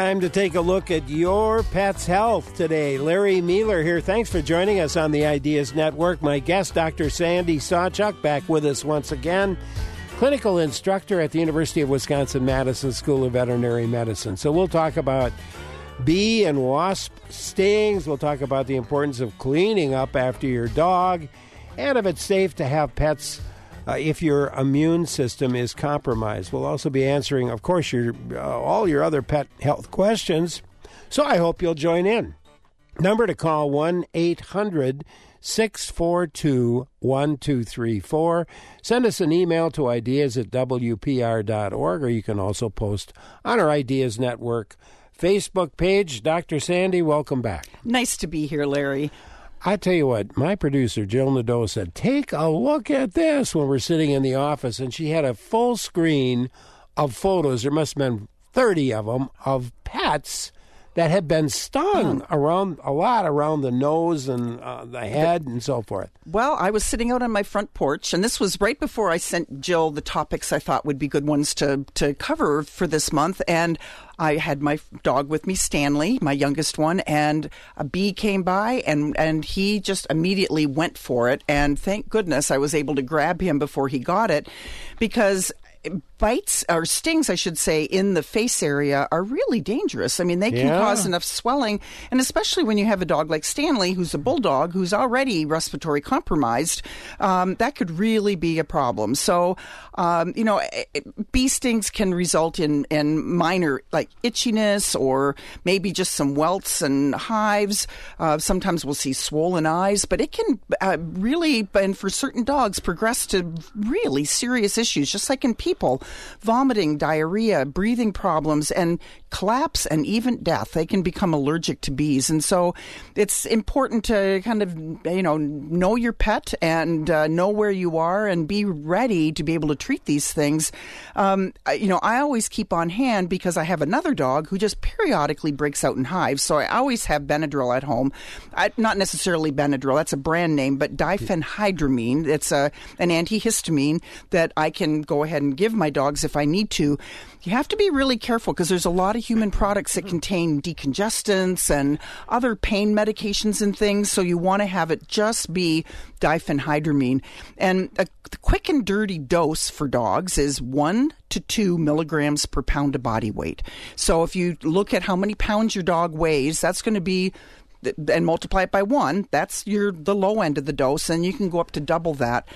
time to take a look at your pet's health today. Larry Mueller here. Thanks for joining us on the Ideas Network. My guest, Dr. Sandy Sawchuk, back with us once again. Clinical instructor at the University of Wisconsin-Madison School of Veterinary Medicine. So we'll talk about bee and wasp stings. We'll talk about the importance of cleaning up after your dog, and if it's safe to have pets if your immune system is compromised. We'll also be answering, of course, all your other pet health questions. So I hope you'll join in. Number to call, 1-800-642-1234. Send us an email to ideas@wpr.org, or you can also post on our Ideas Network Facebook page. Dr. Sandy, welcome back. Nice to be here, Larry. I tell you what, my producer, Jill Nadeau, said, take a look at this when we're sitting in the office, and she had a full screen of photos, there must have been 30 of them, of pets that had been stung around the nose and the head and so forth. Well, I was sitting out on my front porch, and this was right before I sent Jill the topics I thought would be good ones to cover for this month. And I had my dog with me, Stanley, my youngest one, and a bee came by, and he just immediately went for it. And thank goodness I was able to grab him before he got it, because bites, or stings, I should say, in the face area are really dangerous. I mean, they can cause enough swelling, and especially when you have a dog like Stanley, who's a bulldog, who's already respiratory compromised, that could really be a problem. So, bee stings can result in minor, like itchiness, or maybe just some welts and hives. Sometimes we'll see swollen eyes, but it can really, and for certain dogs, progress to really serious issues, just like in people. Vomiting, diarrhea, breathing problems, and collapse, and even death. They can become allergic to bees. And so it's important to kind of, know your pet and know where you are and be ready to be able to treat these things. I always keep on hand, because I have another dog who just periodically breaks out in hives. So I always have Benadryl at home. Not necessarily Benadryl, that's a brand name, but diphenhydramine. It's an antihistamine that I can go ahead and give my dogs if I need to. You have to be really careful, because there's a lot of human products that contain decongestants and other pain medications and things, so you want to have it just be diphenhydramine. And the quick and dirty dose for dogs is 1 to 2 milligrams per pound of body weight. So if you look at how many pounds your dog weighs, that's going to be, and multiply it by 1, that's the low end of the dose, and you can go up to double that.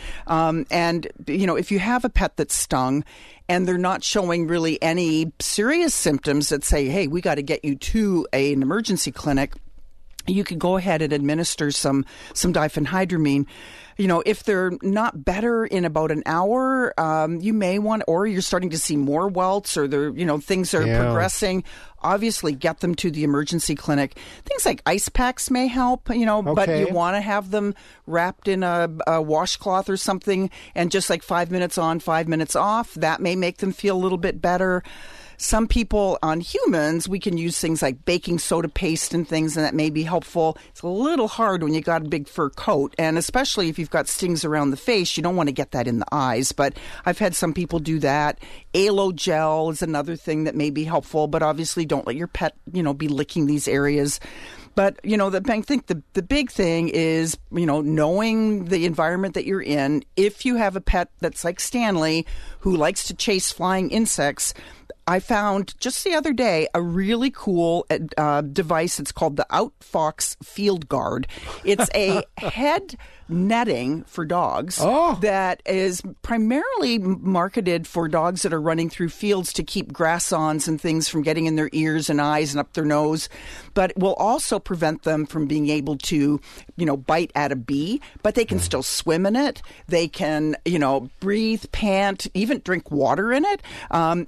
If you have a pet that's stung and they're not showing really any serious symptoms that say, hey, we got to get you to an emergency clinic, you could go ahead and administer some diphenhydramine. If they're not better in about an hour, you may want, or you're starting to see more welts, or things are progressing, obviously get them to the emergency clinic. Things like ice packs may help, but you want to have them wrapped in a washcloth or something, and just like 5 minutes on, 5 minutes off, that may make them feel a little bit better. Some people, on humans, we can use things like baking soda paste and things, and that may be helpful. It's a little hard when you got a big fur coat, and especially if you've got stings around the face, you don't want to get that in the eyes. But I've had some people do that. Aloe gel is another thing that may be helpful, but obviously don't let your pet, be licking these areas. But, I think the big thing is, knowing the environment that you're in. If you have a pet that's like Stanley, who likes to chase flying insects, I found just the other day a really cool device. It's called the Outfox Field Guard. It's a head netting for dogs that is primarily marketed for dogs that are running through fields to keep grass-ons and things from getting in their ears and eyes and up their nose, but will also prevent them from being able to, bite at a bee, but they can still swim in it. They can, breathe, pant, even drink water in it. And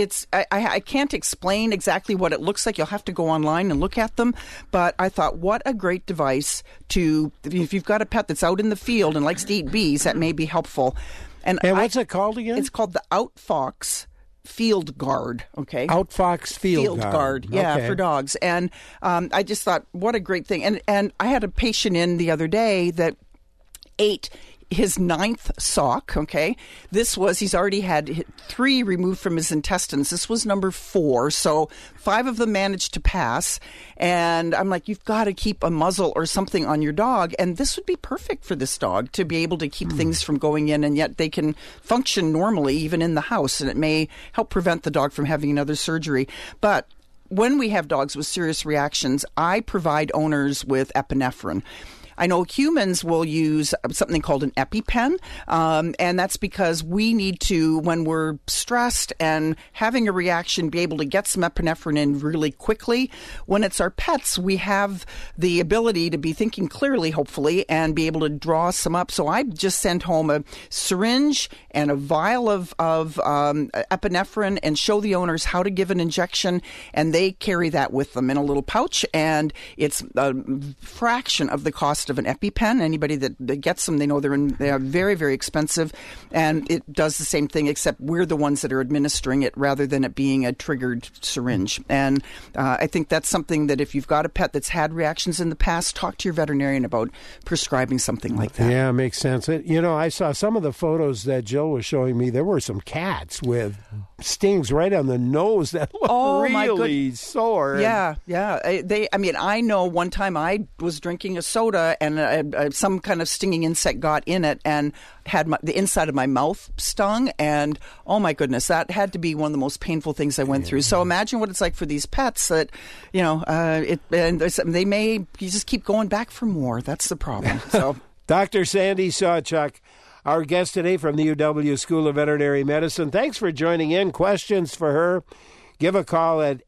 I can't explain exactly what it looks like. You'll have to go online and look at them. But I thought, what a great device if you've got a pet that's out in the field and likes to eat bees, that may be helpful. And what's it called again? It's called the Outfox Field Guard. Okay. Outfox Field Guard. Yeah, okay. For dogs. And I just thought, what a great thing. And I had a patient in the other day that ate his 9th sock, okay? He's already had 3 removed from his intestines. This was number 4, so 5 of them managed to pass. And I'm like, you've got to keep a muzzle or something on your dog, and this would be perfect for this dog to be able to keep things from going in, and yet they can function normally even in the house, and it may help prevent the dog from having another surgery. But when we have dogs with serious reactions, I provide owners with epinephrine. I know humans will use something called an EpiPen, and that's because we need to, when we're stressed and having a reaction, be able to get some epinephrine in really quickly. When it's our pets, we have the ability to be thinking clearly, hopefully, and be able to draw some up. So I just sent home a syringe and a vial of epinephrine and show the owners how to give an injection, and they carry that with them in a little pouch, and it's a fraction of the cost of an EpiPen. Anybody that gets them, they know they are very, very expensive, and it does the same thing, except we're the ones that are administering it rather than it being a triggered syringe. And I think that's something that if you've got a pet that's had reactions in the past, talk to your veterinarian about prescribing something like that. Yeah, makes sense. I saw some of the photos that Jill was showing me. There were some cats with stings right on the nose that looked really sore. Yeah. I know one time I was drinking a soda and some kind of stinging insect got in it and had the inside of my mouth stung. And oh my goodness, that had to be one of the most painful things I went through. So imagine what it's like for these pets that, they may you just keep going back for more. That's the problem. So, Dr. Sandy Sawchuk, our guest today from the UW School of Veterinary Medicine. Thanks for joining in. Questions for her? Give a call at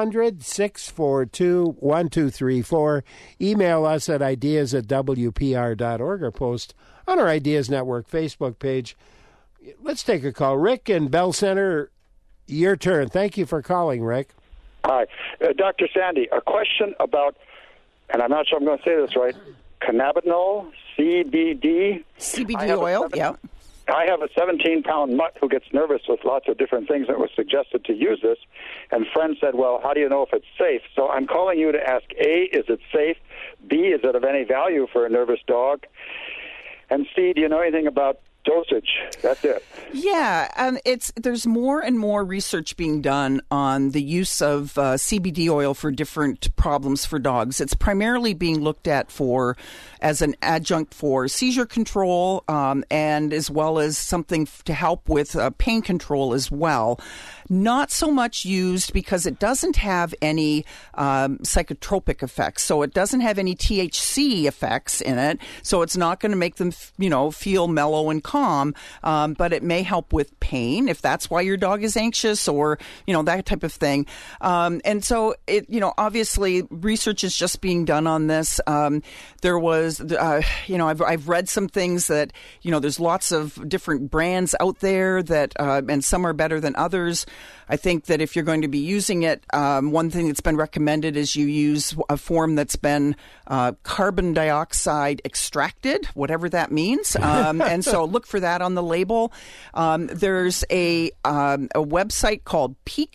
800-642-1234. Email us at ideas@wpr.org or post on our Ideas Network Facebook page. Let's take a call. Rick in Bell Center, your turn. Thank you for calling, Rick. Hi. Dr. Sandy, a question about, and I'm not sure I'm going to say this right, cannabinol, CBD. CBD oil, yeah. I have a 17-pound mutt who gets nervous with lots of different things, and it was suggested to use this. And friends said, well, how do you know if it's safe? So I'm calling you to ask, A, is it safe? B, is it of any value for a nervous dog? And C, do you know anything about dosage? That's it. Yeah, there's more and more research being done on the use of CBD oil for different problems for dogs. It's primarily being looked at as an adjunct for seizure control, and as well as something to help with pain control as well. Not so much used because it doesn't have any psychotropic effects. So it doesn't have any THC effects in it. So it's not going to make them, feel mellow and calm. But it may help with pain if that's why your dog is anxious or, that type of thing. And so obviously research is just being done on this. There was, I've read some things that, there's lots of different brands out there that, and some are better than others. I think that if you're going to be using it, one thing that's been recommended is you use a form that's been carbon dioxide extracted, whatever that means. And so look for that on the label. There's a website called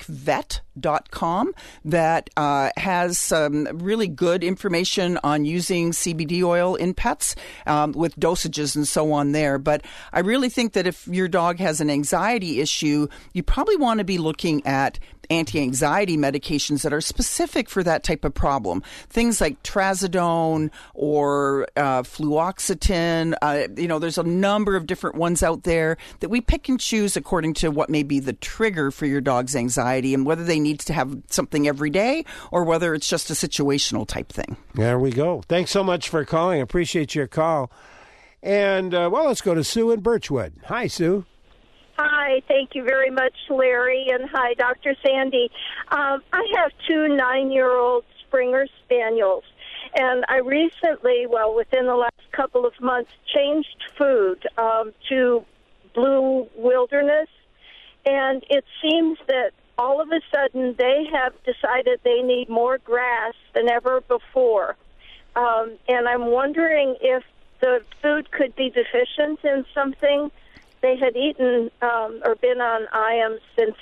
peakvet.com that has some really good information on using CBD oil in pets with dosages and so on there. But I really think that if your dog has an anxiety issue, you probably want to be looking at anti-anxiety medications that are specific for that type of problem. Things like trazodone or fluoxetine. There's a number of different ones out there that we pick and choose according to what may be the trigger for your dog's anxiety and whether they need to have something every day or whether it's just a situational type thing. There we go. Thanks so much for calling. Appreciate your call. And, let's go to Sue in Birchwood. Hi, Sue. Hi, thank you very much, Larry, and hi, Dr. Sandy. I have 2 9-year-old Springer Spaniels, and I recently, within the last couple of months, changed food to Blue Wilderness, and it seems that all of a sudden they have decided they need more grass than ever before, and I'm wondering if the food could be deficient in something. They had eaten or been on IAMS since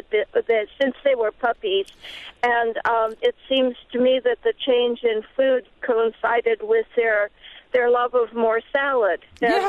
they were puppies, and it seems to me that the change in food coincided with their their love of more salad.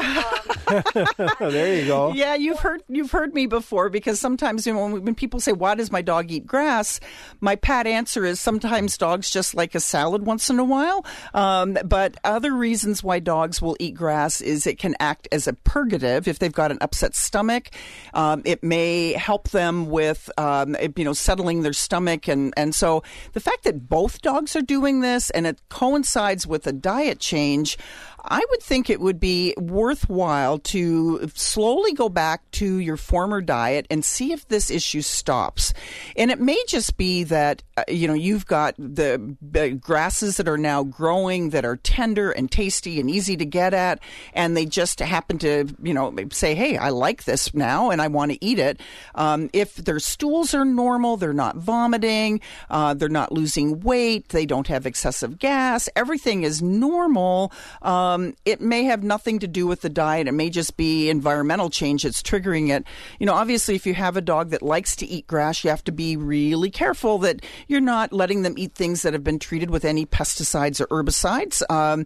There you go. Yeah, you've heard me before, because sometimes when people say, "Why does my dog eat grass?" my pat answer is sometimes dogs just like a salad once in a while. But other reasons why dogs will eat grass is it can act as a purgative if they've got an upset stomach. It may help them with settling their stomach, and so the fact that both dogs are doing this and it coincides with a diet change, I would think it would be worthwhile to slowly go back to your former diet and see if this issue stops. And it may just be that, you've got the grasses that are now growing that are tender and tasty and easy to get at, and they just happen to, say, hey, I like this now and I want to eat it. If their stools are normal, they're not vomiting, they're not losing weight, they don't have excessive gas, everything is normal. It may have nothing to do with the diet. It may just be environmental change that's triggering it. Obviously, if you have a dog that likes to eat grass, you have to be really careful that you're not letting them eat things that have been treated with any pesticides or herbicides.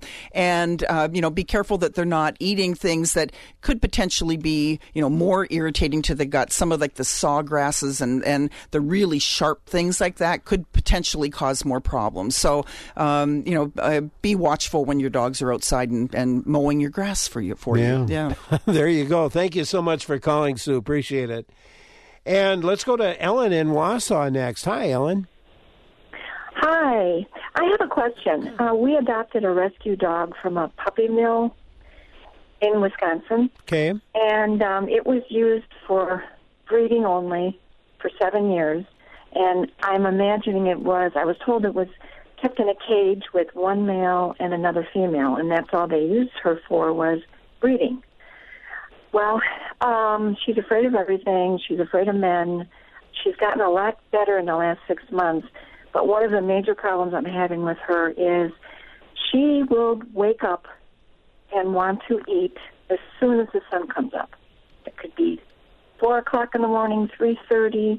Be careful that they're not eating things that could potentially be, more irritating to the gut. Some of the sawgrasses and the really sharp things like that could potentially cause more problems. So, be watchful when your dogs are outside and mowing your grass for you. Yeah. There you go. Thank you so much for calling, Sue. Appreciate it. And let's go to Ellen in Wausau next. Hi, Ellen. Hi. I have a question. We adopted a rescue dog from a puppy mill in Wisconsin. Okay. And it was used for breeding only for 7 years. And I'm imagining I was told it was kept in a cage with one male and another female, and that's all they used her for was breeding. Well, she's afraid of everything. She's afraid of men. She's gotten a lot better in the last 6 months, but one of the major problems I'm having with her is she will wake up and want to eat as soon as the sun comes up. It could be 4 o'clock in the morning, 3:30.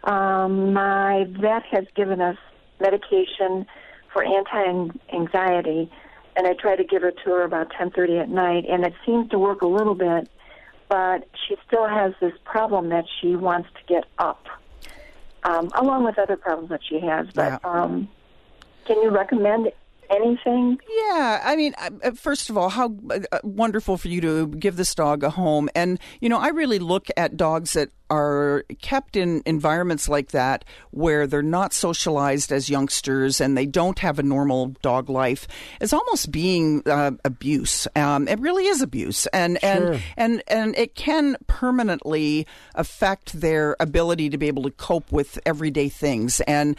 My vet has given us medication for anti-anxiety, and I try to give it to her about 10:30 at night, and it seems to work a little bit, but she still has this problem that she wants to get up, along with other problems that she has. But can you recommend anything? Yeah, I mean, first of all, how wonderful for you to give this dog a home. And, I really look at dogs that are kept in environments like that where they're not socialized as youngsters and they don't have a normal dog life as almost being abuse. It really is abuse, and it can permanently affect their ability to be able to cope with everyday things. And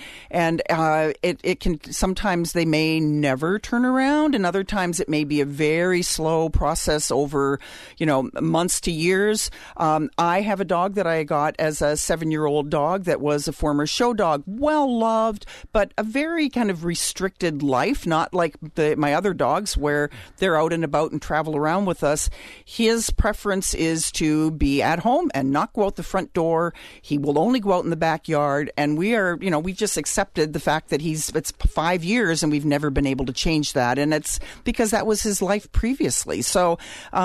it can sometimes they may never turn around, and other times it may be a very slow process over months to years. I have a dog that I got as a 7-year-old dog that was a former show dog, well loved, but a very kind of restricted life, not like my other dogs where they're out and about and travel around with us. His preference is to be at home and not go out the front door. He will only go out in the backyard, and we've just accepted the fact that it's 5 years and we've never been able to change that, and it's because that was his life previously. So,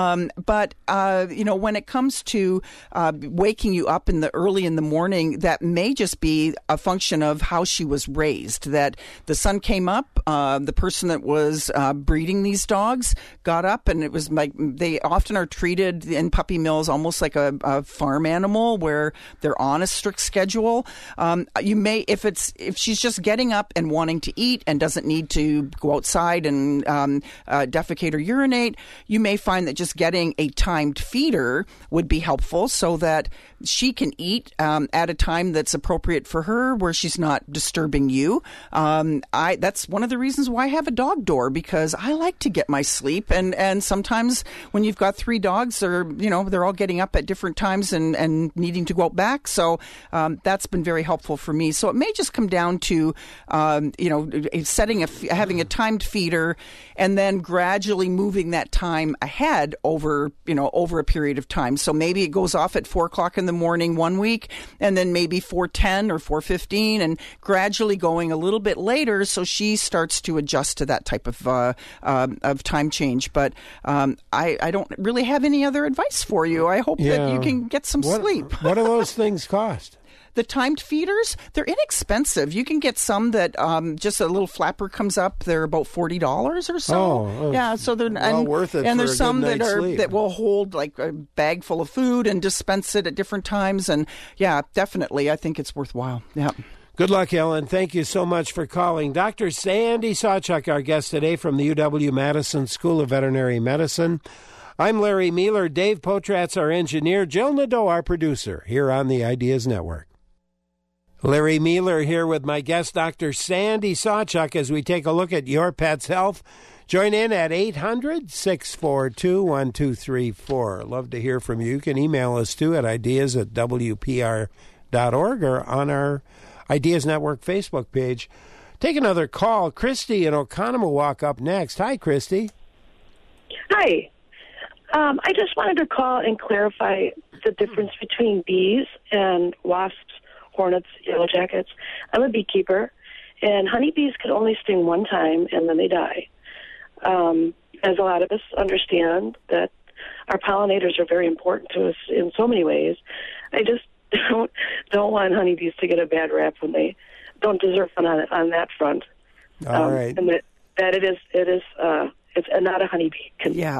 when it comes to waking you up early in the morning, that may just be a function of how she was raised. That the sun came up, the person that was breeding these dogs got up, and it was like they often are treated in puppy mills almost like a farm animal where they're on a strict schedule. You may, if she's just getting up and wanting to eat and doesn't need to go outside and defecate or urinate, you may find that just getting a timed feeder would be helpful so that she can eat at a time that's appropriate for her where she's not disturbing you. That's one of the reasons why I have a dog door, because I like to get my sleep, and sometimes when you've got 3 dogs, they're all getting up at different times and needing to go out back. So that's been very helpful for me. So it may just come down to having a timed feeder and then gradually moving that time ahead over a period of time. So maybe it goes off at 4 o'clock in the morning one week, and then maybe 4:10 or 4:15, and gradually going a little bit later, so she starts to adjust to that type of time change. But I don't really have any other advice for you. I hope that you can get some sleep. What do those things cost? The timed feeders, they're inexpensive. You can get some that just a little flapper comes up. They're about $40 or so. Yeah, so they're worth it. And for there's some sleep. that will hold like a bag full of food and dispense it at different times. And yeah, definitely, I think it's worthwhile. Yeah. Good luck, Ellen. Thank you so much for calling. Dr. Sandy Sawchuk, our guest today from the UW-Madison School of Veterinary Medicine. I'm Larry Mealer. Dave Potratz, our engineer. Jill Nadeau, our producer, here on the Ideas Network. Larry Mealer here with my guest, Dr. Sandy Sawchuk, as we take a look at your pet's health. Join in at 800-642-1234. Love to hear from you. You can email us, too, at ideas@wpr.org or on our Ideas Network Facebook page. Take another call. Christy in Oconomowoc up next. Hi, Christy. Hi. I just wanted to call and clarify the difference between bees and wasps, hornets, yellow jackets. I'm a beekeeper, and honeybees can only sting one time, and then they die. As a lot of us understand that our pollinators are very important to us in so many ways, I just don't want honeybees to get a bad rap when they don't deserve one on that front. All right. And that it is it's not a honeybee can do.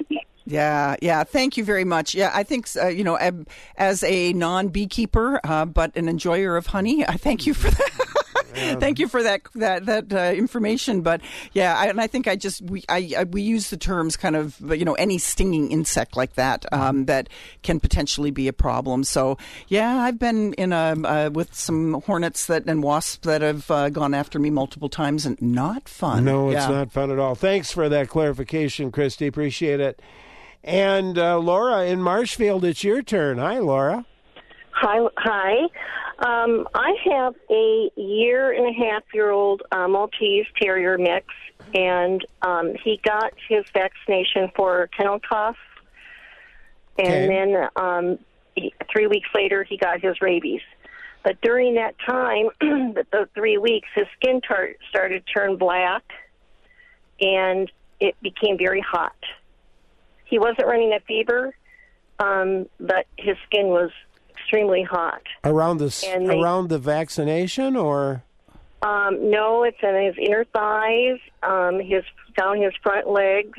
Yeah. Thank you very much. Yeah, I think, as a non-beekeeper, but an enjoyer of honey, I thank you for that. Thank you for that information. But yeah, I think we use the terms kind of, any stinging insect like that, that can potentially be a problem. So yeah, I've been with some hornets and wasps that have gone after me multiple times, and not fun. No, it's not fun at all. Thanks for that clarification, Christy. Appreciate it. And Laura in Marshfield, it's your turn. Hi, Laura. Hi. I have a 1.5-year-old Maltese Terrier mix, and he got his vaccination for kennel cough, and then 3 weeks later he got his rabies. But during that time, the 3 weeks, his skin started to turn black, and it became very hot. He wasn't running a fever, but his skin was extremely hot. Around the vaccination, or? No, it's in his inner thighs, down his front legs,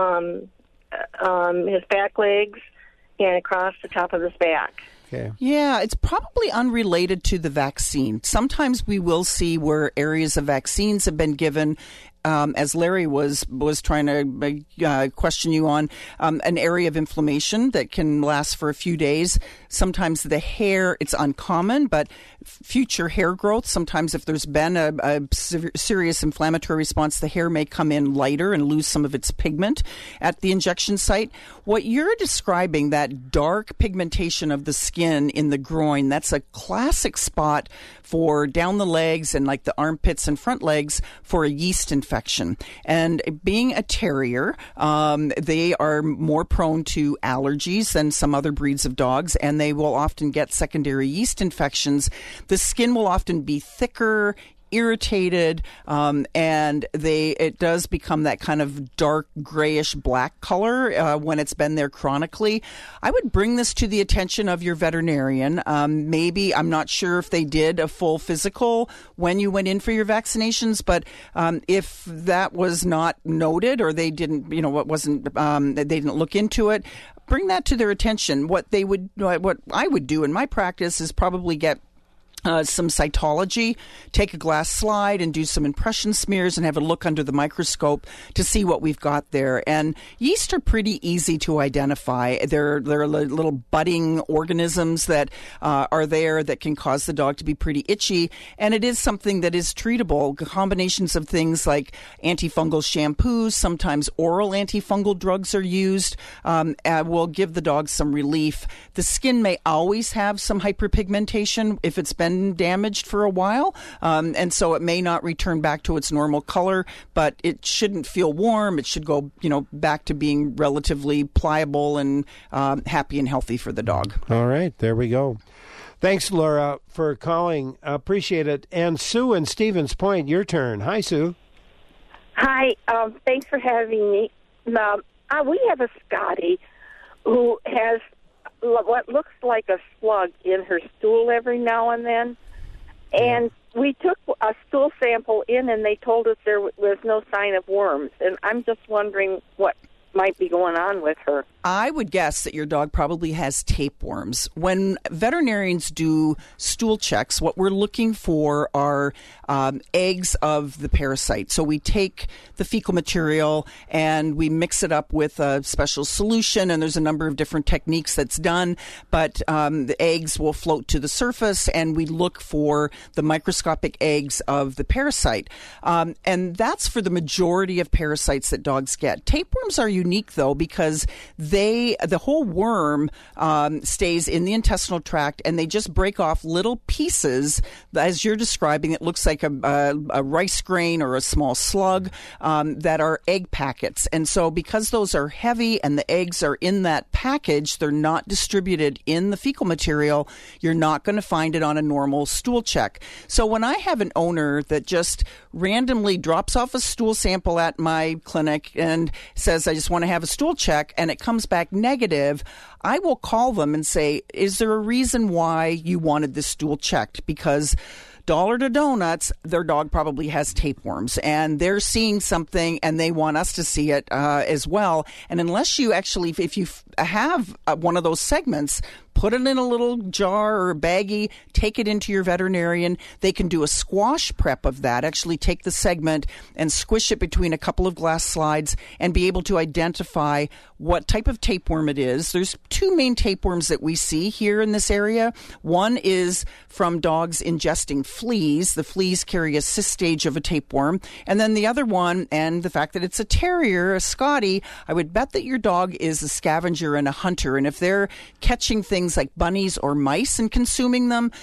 his back legs, and across the top of his back. Okay. Yeah, it's probably unrelated to the vaccine. Sometimes we will see where areas of vaccines have been given, as Larry was trying to question you on, an area of inflammation that can last for a few days. Sometimes the hair, it's uncommon, but future hair growth, sometimes if there's been a serious inflammatory response, the hair may come in lighter and lose some of its pigment at the injection site. What you're describing, that dark pigmentation of the skin in the groin, that's a classic spot for down the legs and like the armpits and front legs for a yeast infection. And being a terrier, they are more prone to allergies than some other breeds of dogs, and they will often get secondary yeast infections. The skin will often be thicker, irritated, and it does become that kind of dark grayish black color when it's been there chronically. I would bring this to the attention of your veterinarian. Maybe, I'm not sure if they did a full physical when you went in for your vaccinations, but if that was not noted, or they didn't, they didn't look into it, bring that to their attention. What I would do in my practice is probably get some cytology, take a glass slide and do some impression smears and have a look under the microscope to see what we've got there. And yeast are pretty easy to identify. They're little budding organisms that are there that can cause the dog to be pretty itchy, and it is something that is treatable. Combinations of things like antifungal shampoos, sometimes oral antifungal drugs are used, will give the dog some relief. The skin may always have some hyperpigmentation if it's been been damaged for a while, and so it may not return back to its normal color, but it shouldn't feel warm. It should go, back to being relatively pliable and happy and healthy for the dog. All right, there we go. Thanks, Laura, for calling. Appreciate it. And Sue in Stevens Point, your turn. Hi, Sue. Hi. Thanks for having me. We have a Scotty who has what looks like a slug in her stool every now and then. And we took a stool sample in, and they told us there was no sign of worms. And I'm just wondering what might be going on with her. I would guess that your dog probably has tapeworms. When veterinarians do stool checks, what we're looking for are eggs of the parasite. So we take the fecal material and we mix it up with a special solution, and there's a number of different techniques that's done, but the eggs will float to the surface, and we look for the microscopic eggs of the parasite. And that's for the majority of parasites that dogs get. Tapeworms are unique, though, because the whole worm stays in the intestinal tract, and they just break off little pieces, as you're describing. It looks like a rice grain or a small slug that are egg packets. And so because those are heavy and the eggs are in that package, they're not distributed in the fecal material, you're not going to find it on a normal stool check. So when I have an owner that just randomly drops off a stool sample at my clinic and says, I just want to have a stool check, and it comes back negative, I will call them and say, is there a reason why you wanted this stool checked? Because Dollar to Donuts, their dog probably has tapeworms, and they're seeing something, and they want us to see it as well. And unless you actually, if you have one of those segments, put it in a little jar or a baggie, take it into your veterinarian. They can do a squash prep of that, actually take the segment and squish it between a couple of glass slides and be able to identify what type of tapeworm it is. There's two main tapeworms that we see here in this area. One is from dogs ingesting fleas. The fleas carry a cyst stage of a tapeworm. And then the other one, and the fact that it's a terrier, a Scotty, I would bet that your dog is a scavenger and a hunter. And if they're catching things like bunnies or mice and consuming them,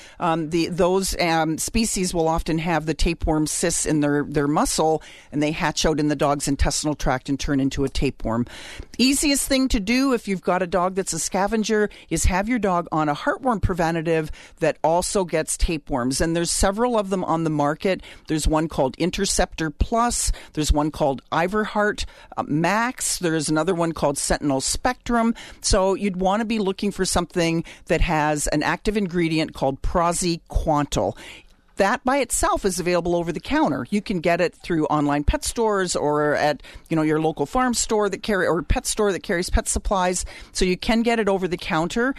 those species will often have the tapeworm cysts in their muscle, and they hatch out in the dog's intestinal tract and turn into a tapeworm. Easiest thing to do if you've got a dog that's a scavenger is have your dog on a heartworm preventative that also gets tapeworms. And there's several of them on the market. There's one called Interceptor Plus. There's one called Iverheart Max. There's another one called Sentinel Spectrum. So you'd want to be looking for something that has an active ingredient called Praziquantel. That by itself is available over the counter. You can get it through online pet stores or at your local farm store or pet store that carries pet supplies. So you can get it over the counter.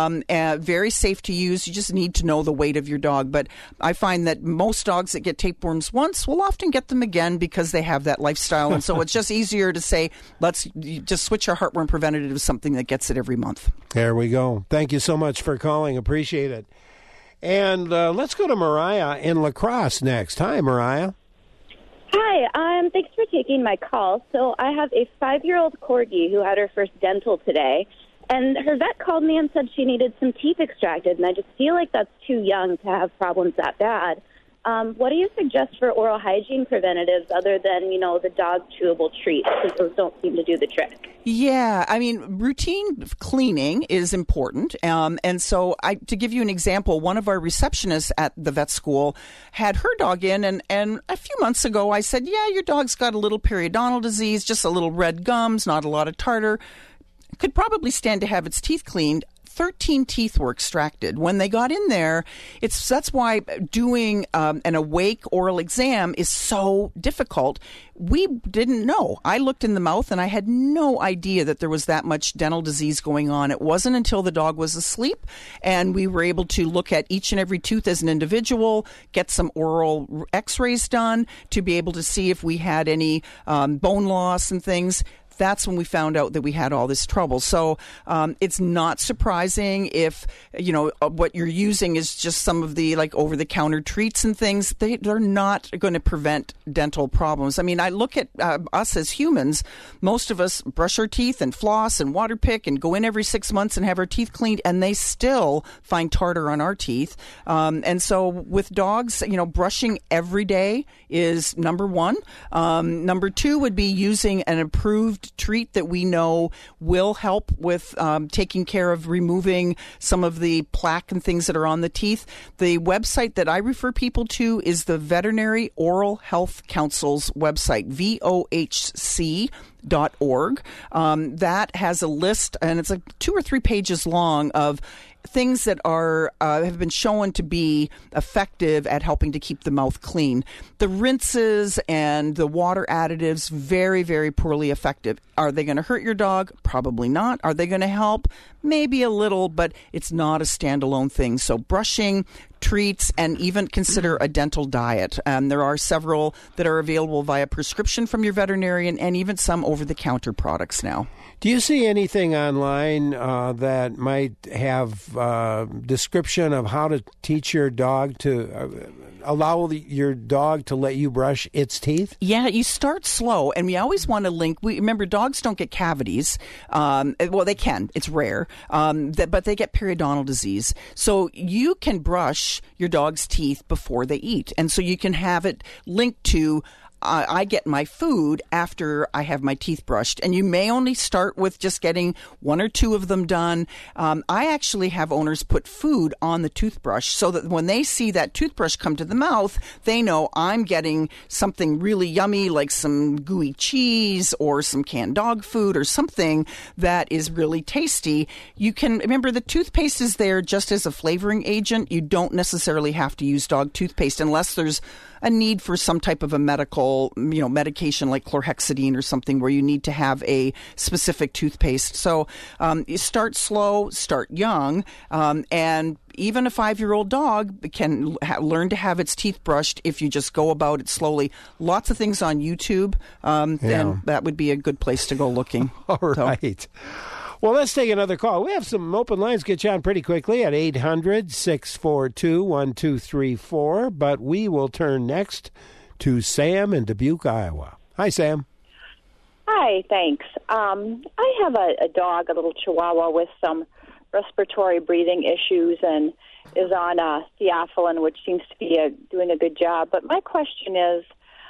Very safe to use. You just need to know the weight of your dog. But I find that most dogs that get tapeworms once will often get them again because they have that lifestyle. And so it's just easier to say, let's just switch our heartworm preventative to something that gets it every month. There we go. Thank you so much for calling. Appreciate it. And let's go to Mariah in La Crosse next. Hi, Mariah. Hi. Thanks for taking my call. So I have a 5-year-old corgi who had her first dental today, and her vet called me and said she needed some teeth extracted, and I just feel like that's too young to have problems that bad. What do you suggest for oral hygiene preventatives other than, the dog chewable treats? Because those don't seem to do the trick. Yeah, routine cleaning is important. And so to give you an example, one of our receptionists at the vet school had her dog in, and a few months ago I said, yeah, your dog's got a little periodontal disease, just a little red gums, not a lot of tartar. Could probably stand to have its teeth cleaned. 13 teeth were extracted. When they got in there, that's why doing an awake oral exam is so difficult. We didn't know. I looked in the mouth and I had no idea that there was that much dental disease going on. It wasn't until the dog was asleep and we were able to look at each and every tooth as an individual, get some oral x-rays done to be able to see if we had any bone loss and things. That's when we found out that we had all this trouble. So it's not surprising if, what you're using is just some of the like over-the-counter treats and things. They're not going to prevent dental problems. I mean, I look at us as humans. Most of us brush our teeth and floss and water pick and go in every 6 months and have our teeth cleaned, and they still find tartar on our teeth. And so with dogs, brushing every day is number one. Number two would be using an approved treat that we know will help with taking care of removing some of the plaque and things that are on the teeth. The website that I refer people to is the Veterinary Oral Health Council's website, vohc.org. That has a list, and it's like 2 or 3 pages long, of things that are have been shown to be effective at helping to keep the mouth clean. The rinses and the water additives, very, very poorly effective. Are they going to hurt your dog? Probably not. Are they going to help? Maybe a little, but it's not a standalone thing. So brushing, treats, and even consider a dental diet. There are several that are available via prescription from your veterinarian, and even some over-the-counter products now. Do you see anything online that might have description of how to teach your dog to allow your dog to let you brush its teeth? Yeah, you start slow, and we always want to link. Remember, dogs don't get cavities. Well, they can. It's rare, but they get periodontal disease. So you can brush your dog's teeth before they eat, and so you can have it linked to I get my food after I have my teeth brushed. And you may only start with just getting 1 or 2 of them done. I actually have owners put food on the toothbrush so that when they see that toothbrush come to the mouth, they know I'm getting something really yummy, like some gooey cheese or some canned dog food or something that is really tasty. You can remember the toothpaste is there just as a flavoring agent. You don't necessarily have to use dog toothpaste unless there's a need for some type of a medical, medication like chlorhexidine or something where you need to have a specific toothpaste. So you start slow, start young, and even a 5-year-old dog can learn to have its teeth brushed if you just go about it slowly. Lots of things on YouTube, and that would be a good place to go looking. All right. Well, let's take another call. We have some open lines. Get you on pretty quickly at 800-642-1234. But we will turn next to Sam in Dubuque, Iowa. Hi, Sam. Hi, thanks. I have a dog, a little Chihuahua, with some respiratory breathing issues and is on theophylline, which seems to be doing a good job. But my question is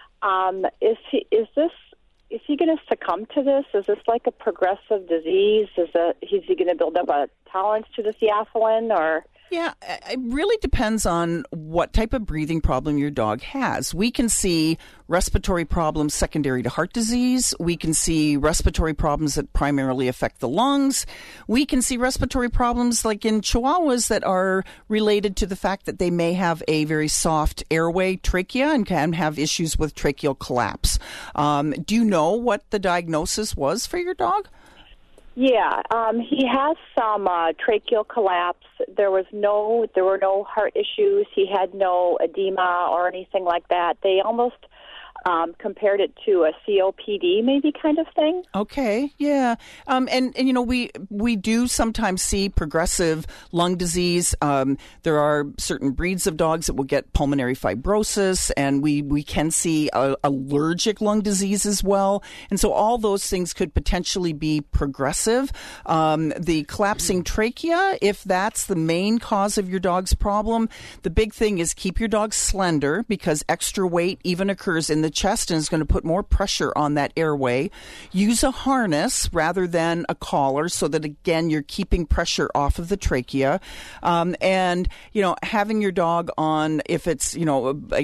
he going to succumb to this? Is this like a progressive disease? Is he going to build up a tolerance to the theophylline, or? Yeah, it really depends on what type of breathing problem your dog has. We can see respiratory problems secondary to heart disease. We can see respiratory problems that primarily affect the lungs. We can see respiratory problems like in Chihuahuas that are related to the fact that they may have a very soft airway, trachea, and can have issues with tracheal collapse. Do you know what the diagnosis was for your dog? Yeah, he has some tracheal collapse. There were no heart issues. He had no edema or anything like that. They almost compared it to a COPD maybe kind of thing. Okay, yeah. And we do sometimes see progressive lung disease. There are certain breeds of dogs that will get pulmonary fibrosis, and we can see allergic lung disease as well. And so all those things could potentially be progressive. The collapsing trachea, if that's the main cause of your dog's problem, the big thing is keep your dog slender, because extra weight even occurs in the chest and is going to put more pressure on that airway. Use a harness rather than a collar so that, again, you're keeping pressure off of the trachea. And, having your dog on, if it's, the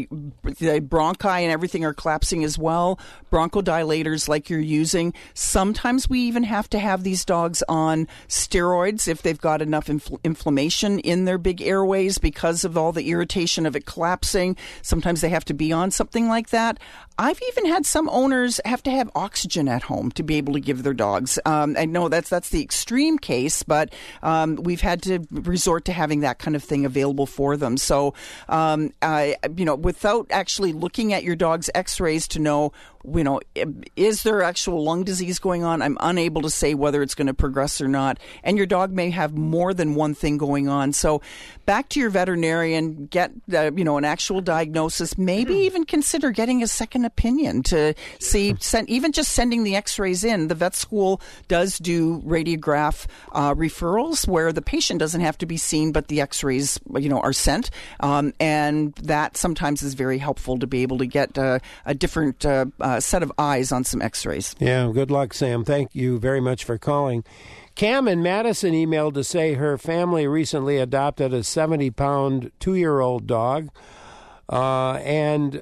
bronchi and everything are collapsing as well, bronchodilators like you're using. Sometimes we even have to have these dogs on steroids if they've got enough inflammation in their big airways because of all the irritation of it collapsing. Sometimes they have to be on something like that. I've even had some owners have to have oxygen at home to be able to give their dogs. I know that's the extreme case, but we've had to resort to having that kind of thing available for them. So, without actually looking at your dog's x-rays to know is there actual lung disease going on? I'm unable to say whether it's going to progress or not. And your dog may have more than one thing going on. So back to your veterinarian, get an actual diagnosis, maybe even consider getting a second opinion to see, even just sending the x-rays in. The vet school does do radiograph referrals where the patient doesn't have to be seen, but the x-rays are sent. And that sometimes is very helpful to be able to get a different set of eyes on some x-rays. Yeah, good luck, Sam. Thank you very much for calling. Cam in Madison emailed to say her family recently adopted a 70-pound 2-year-old dog. And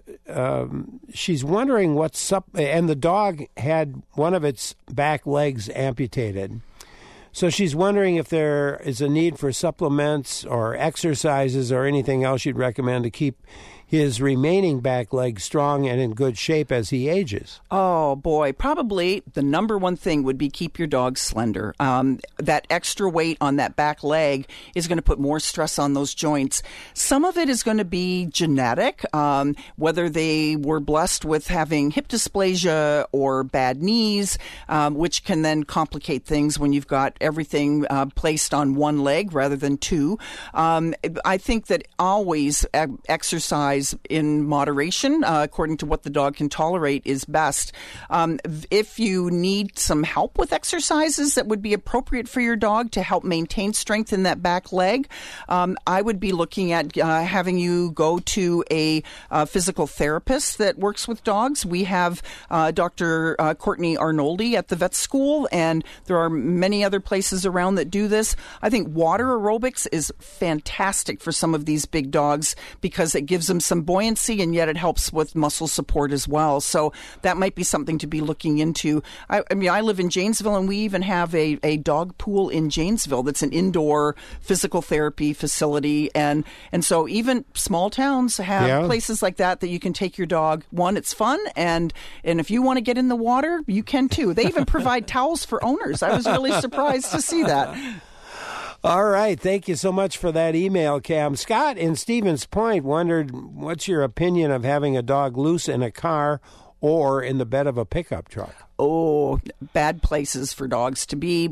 she's wondering and the dog had one of its back legs amputated. So she's wondering if there is a need for supplements or exercises or anything else you'd recommend to keep his remaining back leg strong and in good shape as he ages. Oh, boy. Probably the number one thing would be keep your dog slender. That extra weight on that back leg is going to put more stress on those joints. Some of it is going to be genetic, whether they were blessed with having hip dysplasia or bad knees, which can then complicate things when you've got everything placed on one leg rather than two. I think that always exercise in moderation, according to what the dog can tolerate, is best. If you need some help with exercises that would be appropriate for your dog to help maintain strength in that back leg, I would be looking at having you go to a physical therapist that works with dogs. We have Dr. Courtney Arnoldi at the vet school, and there are many other places around that do this. I think water aerobics is fantastic for some of these big dogs because it gives them some buoyancy, and yet it helps with muscle support as well. So that might be something to be looking into. I live in Janesville, and we even have a dog pool in Janesville that's an indoor physical therapy facility. And so even small towns have places like that you can take your dog. One, it's fun, and if you want to get in the water, you can too. They even provide towels for owners. I was really surprised to see that. All right. Thank you so much for that email, Cam. Scott in Stevens Point wondered, what's your opinion of having a dog loose in a car or in the bed of a pickup truck? Oh, bad places for dogs to be.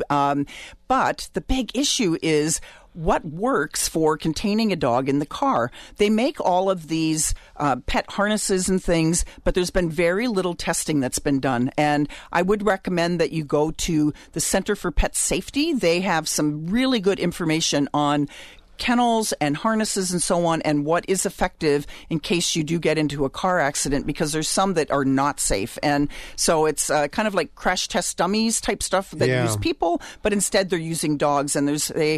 But the big issue is what works for containing a dog in the car. They make all of these pet harnesses and things, but there's been very little testing that's been done. And I would recommend that you go to the Center for Pet Safety. They have some really good information on kennels and harnesses and so on, and what is effective in case you do get into a car accident, because there's some that are not safe. And so it's kind of like crash test dummies type stuff that use people, but instead they're using dogs. And they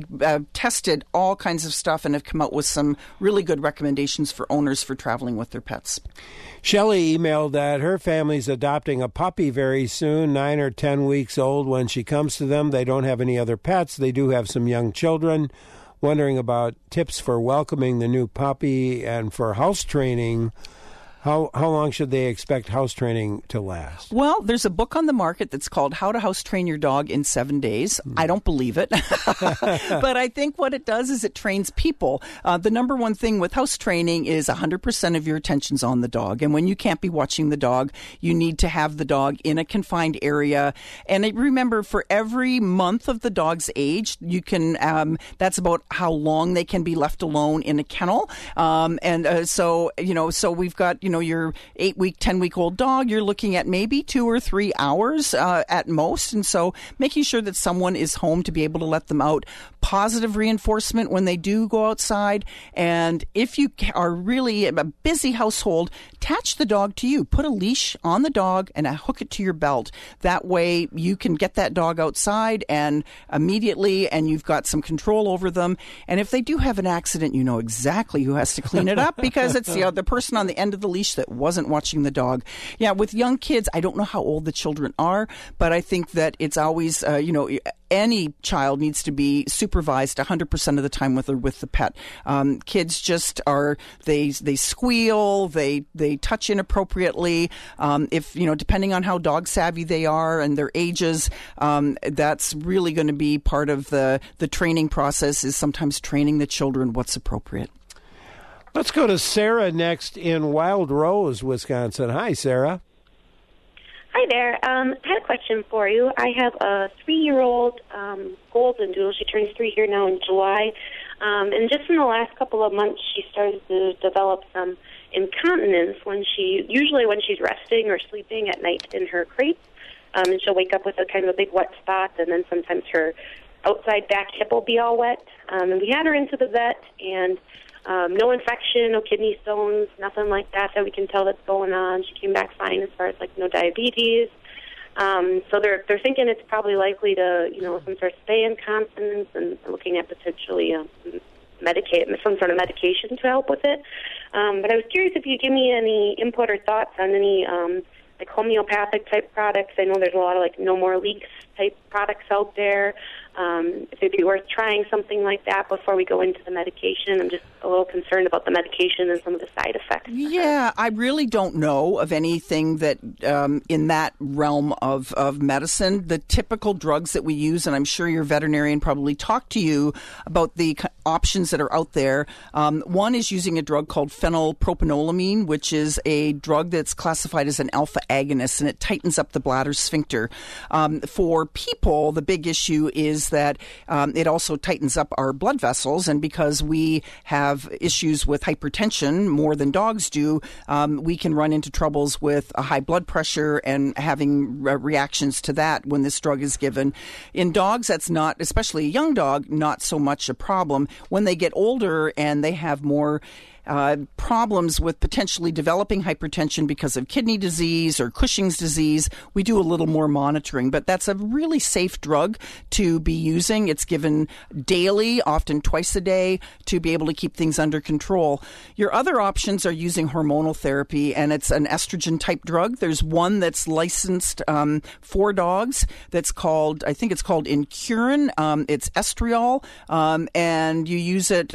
tested all kinds of stuff and have come out with some really good recommendations for owners for traveling with their pets. Shelley emailed that her family's adopting a puppy very soon, 9 or 10 weeks old when she comes to them. They don't have any other pets. They do have some young children. Wondering about tips for welcoming the new puppy and for house training. How long should they expect house training to last? Well, there's a book on the market that's called How to House Train Your Dog in 7 Days. I don't believe it. But I think what it does is it trains people. The number one thing with house training is 100% of your attention's on the dog. And when you can't be watching the dog, you need to have the dog in a confined area. And remember, for every month of the dog's age, you can, that's about how long they can be left alone in a kennel. So we've got, your 8-week, 10-week-old dog, you're looking at maybe 2 or 3 hours at most. And so making sure that someone is home to be able to let them out. Positive reinforcement when they do go outside. And if you are really a busy household, attach the dog to you. Put a leash on the dog and hook it to your belt. That way you can get that dog outside and immediately, and you've got some control over them. And if they do have an accident, you know exactly who has to clean it up, because it's the person on the end of the leash that wasn't watching the dog. Yeah, with young kids, I don't know how old the children are, but I think that it's always, any child needs to be supervised 100% of the time with the pet. Kids just they squeal, they touch inappropriately. If, depending on how dog savvy they are and their ages, that's really going to be part of the training process, is sometimes training the children what's appropriate. Let's go to Sarah next in Wild Rose, Wisconsin. Hi, Sarah. Hi there. I had a question for you. I have a 3-year-old golden doodle. She turns 3 here now in July. And just in the last couple of months, she started to develop some incontinence usually when she's resting or sleeping at night in her crate. And she'll wake up with a kind of a big wet spot, and then sometimes her outside back hip will be all wet. And we had her into the vet, and no infection, no kidney stones, nothing like that we can tell that's going on. She came back fine as far as no diabetes. So they're thinking it's probably likely to, some sort of stay incontinence, and looking at potentially some sort of medication to help with it. But I was curious if you could give me any input or thoughts on any homeopathic type products. I know there's a lot of No More Leaks type products out there. If it'd be worth trying something like that before we go into the medication. I'm just a little concerned about the medication and some of the side effects. Yeah, I really don't know of anything that in that realm of medicine. The typical drugs that we use, and I'm sure your veterinarian probably talked to you about the options that are out there. One is using a drug called phenylpropanolamine, which is a drug that's classified as an alpha agonist, and it tightens up the bladder sphincter. For people, the big issue is that it also tightens up our blood vessels, and because we have issues with hypertension more than dogs do, we can run into troubles with a high blood pressure and having reactions to that when this drug is given. In dogs, that's not, especially a young dog, not so much a problem. When they get older and they have more problems with potentially developing hypertension because of kidney disease or Cushing's disease, we do a little more monitoring. But that's a really safe drug to be using. It's given daily, often twice a day, to be able to keep things under control. Your other options are using hormonal therapy, and it's an estrogen-type drug. There's one that's licensed for dogs that's called, I think it's called Incurin. It's estriol, and you use it,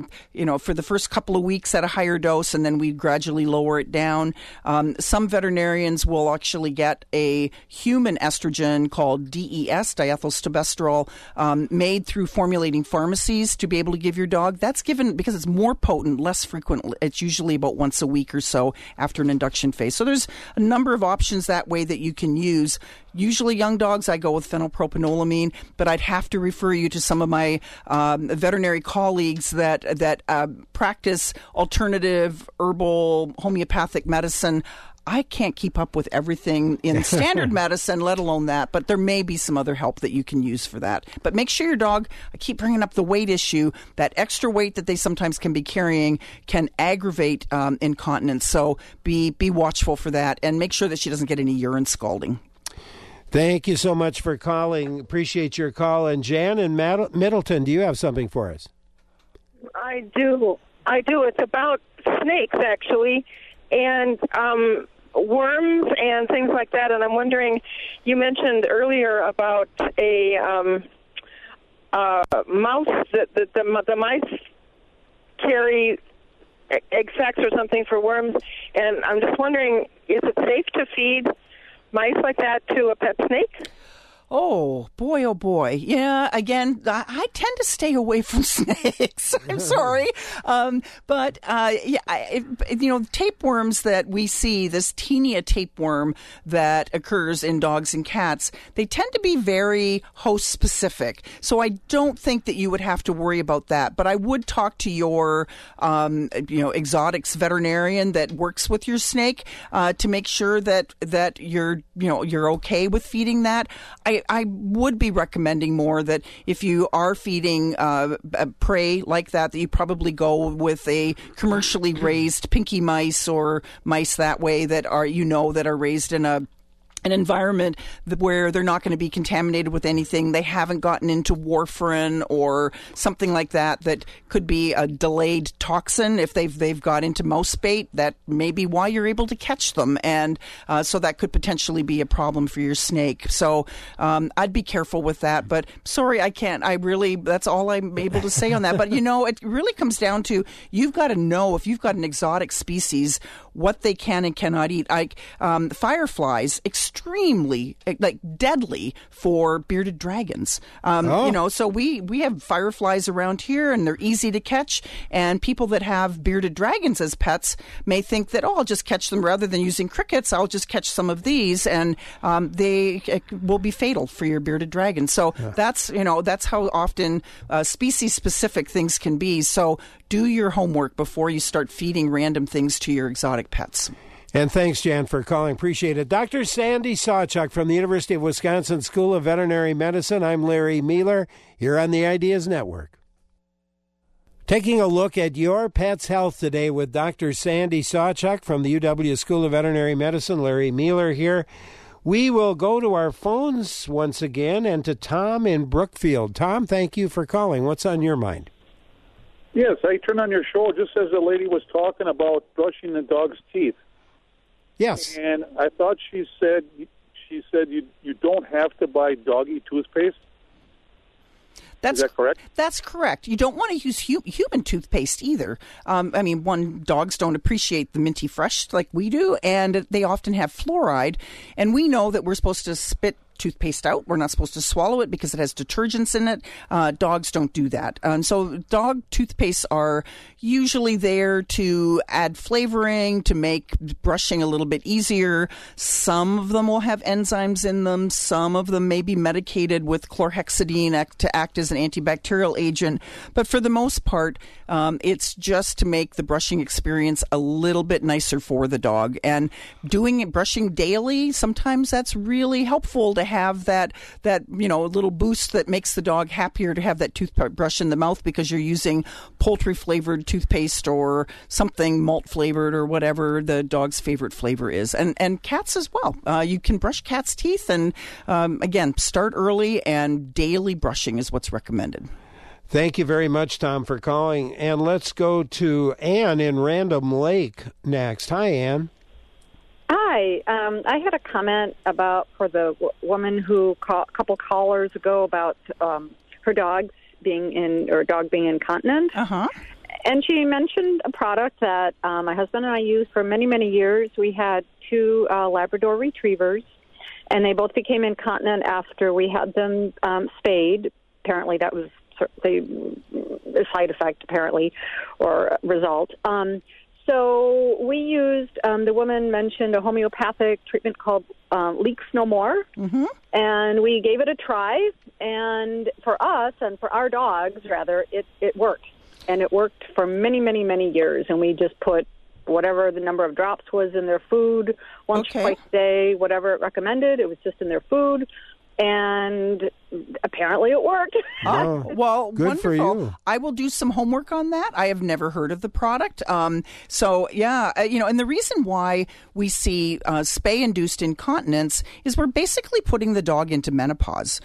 for the first couple of weeks at a higher dose, and then we gradually lower it down. Some veterinarians will actually get a human estrogen called DES, diethylstilbestrol, made through formulating pharmacies to be able to give your dog. That's given because it's more potent, less frequent. It's usually about once a week or so after an induction phase. So there's a number of options that way that you can use. Usually young dogs, I go with phenylpropanolamine, but I'd have to refer you to some of my veterinary colleagues that practice alternative herbal homeopathic medicine. I can't keep up with everything in standard medicine, let alone that, but there may be some other help that you can use for that. But make sure your dog, I keep bringing up the weight issue, that extra weight that they sometimes can be carrying can aggravate incontinence. So be watchful for that, and make sure that she doesn't get any urine scalding. Thank you so much for calling. Appreciate your call. And Jan in Middleton, do you have something for us? I do. It's about snakes, actually, and worms and things like that. And I'm wondering, you mentioned earlier about a mouse, that the mice carry egg sacs or something for worms. And I'm just wondering, is it safe to feed mice like that to a pet snake? Oh, boy. Yeah, again, I tend to stay away from snakes. I'm sorry. But tapeworms that we see, this Taenia tapeworm that occurs in dogs and cats, they tend to be very host-specific. So I don't think that you would have to worry about that. But I would talk to your, exotics veterinarian that works with your snake to make sure that you're okay with feeding that. I would be recommending more that if you are feeding prey like that you probably go with a commercially raised pinky mice or mice that way that are raised in an environment where they're not going to be contaminated with anything. They haven't gotten into warfarin or something like that could be a delayed toxin. If they've got into mouse bait, that may be why you're able to catch them. And so that could potentially be a problem for your snake. So I'd be careful with that. But sorry, I can't. That's all I'm able to say on that. But, it really comes down to you've got to know if you've got an exotic species what they can and cannot eat. Fireflies, extremely extremely, like, deadly for bearded dragons. So we have fireflies around here, and they're easy to catch. And people that have bearded dragons as pets may think that, I'll just catch them rather than using crickets. I'll just catch some of these, and they will be fatal for your bearded dragon. So that's how often species-specific things can be. So do your homework before you start feeding random things to your exotic pets. And thanks, Jan, for calling. Appreciate it. Dr. Sandy Sawchuk from the University of Wisconsin School of Veterinary Medicine. I'm Larry Mueller here on the Ideas Network. Taking a look at your pet's health today with Dr. Sandy Sawchuk from the UW School of Veterinary Medicine. Larry Mueller here. We will go to our phones once again and to Tom in Brookfield. Tom, thank you for calling. What's on your mind? Yes, I turned on your show just as the lady was talking about brushing the dog's teeth. Yes. And I thought she said you don't have to buy doggy toothpaste. Is that correct? That's correct. You don't want to use human toothpaste either. Dogs don't appreciate the minty fresh like we do, and they often have fluoride. And we know that we're supposed to spit toothpaste out. We're not supposed to swallow it because it has detergents in it. Dogs don't do that. And so dog toothpastes are usually there to add flavoring, to make brushing a little bit easier. Some of them will have enzymes in them. Some of them may be medicated with chlorhexidine to act as an antibacterial agent. But for the most part, it's just to make the brushing experience a little bit nicer for the dog. And brushing daily, sometimes that's really helpful to have that little boost that makes the dog happier to have that toothbrush in the mouth because you're using poultry flavored toothpaste or something malt flavored or whatever the dog's favorite flavor is. And cats as well. You can brush cats' teeth, and again, start early, and daily brushing is what's recommended. Thank you very much, Tom, for calling. And let's go to Ann in Random Lake next. Hi, Ann. Hi. I had a comment for the woman who a couple callers ago about her dog being incontinent. Uh-huh. And she mentioned a product that my husband and I used for many, many years. We had 2 Labrador retrievers, and they both became incontinent after we had them spayed. Apparently that was a side effect, apparently, or result. So we used, the woman mentioned a homeopathic treatment called Leaks No More, and we gave it a try, and for us, and for our dogs, rather, it worked. And it worked for many, many, many years, and we just put whatever the number of drops was in their food, once or twice a day, whatever it recommended, it was just in their food. And apparently it worked. Oh, well, good wonderful. For you. I will do some homework on that. I have never heard of the product. And the reason why we see spay-induced incontinence is we're basically putting the dog into menopause.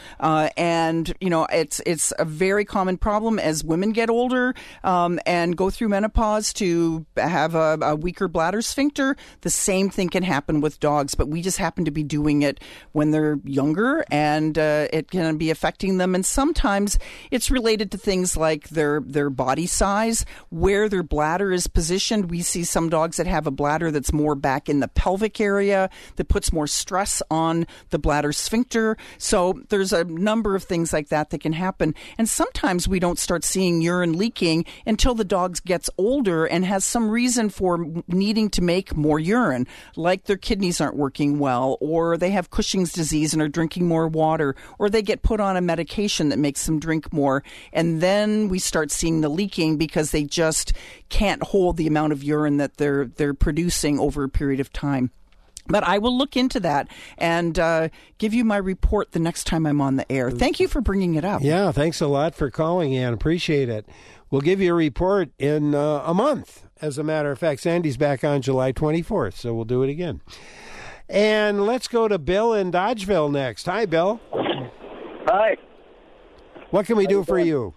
It's a very common problem as women get older and go through menopause to have a weaker bladder sphincter. The same thing can happen with dogs, but we just happen to be doing it when they're younger, and it can be affecting them. And sometimes it's related to things like their body size, where their bladder is positioned. We see some dogs that have a bladder that's more back in the pelvic area that puts more stress on the bladder sphincter. So there's a number of things like that can happen. And sometimes we don't start seeing urine leaking until the dog gets older and has some reason for needing to make more urine, like their kidneys aren't working well, or they have Cushing's disease and are drinking more water, or they get put on a medication that makes them drink more. And then we start seeing the leaking because they just can't hold the amount of urine that they're producing over a period of time. But I will look into that and give you my report the next time I'm on the air. Thank you for bringing it up. Yeah, thanks a lot for calling, Ann. Appreciate it. We'll give you a report in a month. As a matter of fact, Sandy's back on July 24th, so we'll do it again. And let's go to Bill in Dodgeville next. Hi, Bill. Hi. What can we do for you?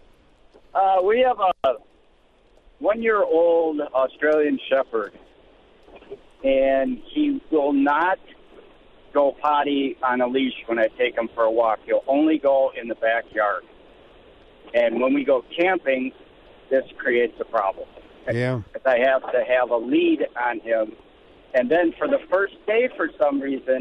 We have a 1-year-old Australian Shepherd, and he will not go potty on a leash when I take him for a walk. He'll only go in the backyard. And when we go camping, this creates a problem. Yeah. Because I have to have a lead on him. And then for the first day, for some reason,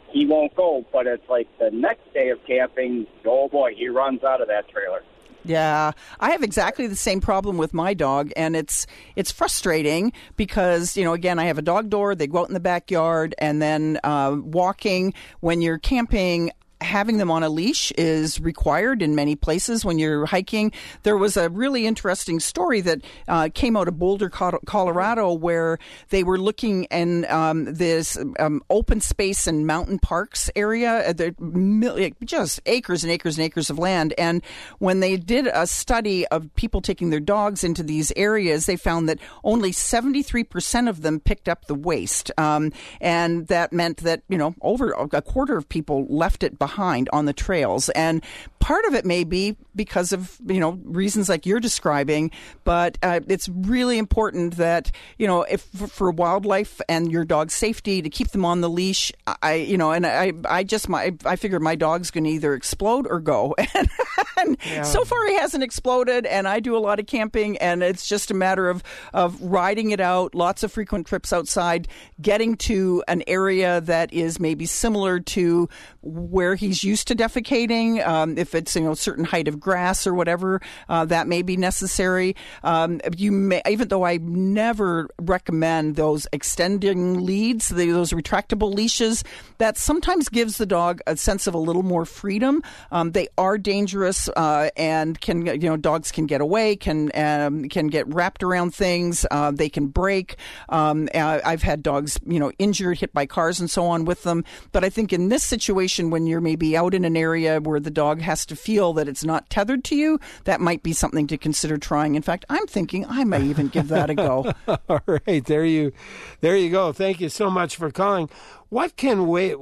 he won't go. But it's like the next day of camping, oh boy, he runs out of that trailer. Yeah, I have exactly the same problem with my dog, and it's frustrating because, again, I have a dog door. They go out in the backyard, and then walking when you're camping. Having them on a leash is required in many places when you're hiking. There was a really interesting story that came out of Boulder, Colorado, where they were looking in this open space and mountain parks area, just acres and acres and acres of land. And when they did a study of people taking their dogs into these areas, they found that only 73% of them picked up the waste. And that meant that, over a quarter of people left it behind on the trails. And part of it may be because of, reasons like you're describing, but it's really important that, if for wildlife and your dog's safety, to keep them on the leash, I figure my dog's going to either explode or go. And so far he hasn't exploded, and I do a lot of camping, and it's just a matter of riding it out, lots of frequent trips outside, getting to an area that is maybe similar to where he's used to defecating. If it's a certain height of grass or whatever, that may be necessary. Even though I never recommend those extending leads, those retractable leashes, that sometimes gives the dog a sense of a little more freedom. They are dangerous, and dogs can get away, can get wrapped around things. They can break. I've had dogs, injured, hit by cars, and so on with them. But I think in this situation, when you're maybe out in an area where the dog has to feel that it's not tethered to you, that might be something to consider trying. In fact, I'm thinking I may even give that a go. All right, there you go. Thank you so much for calling. What can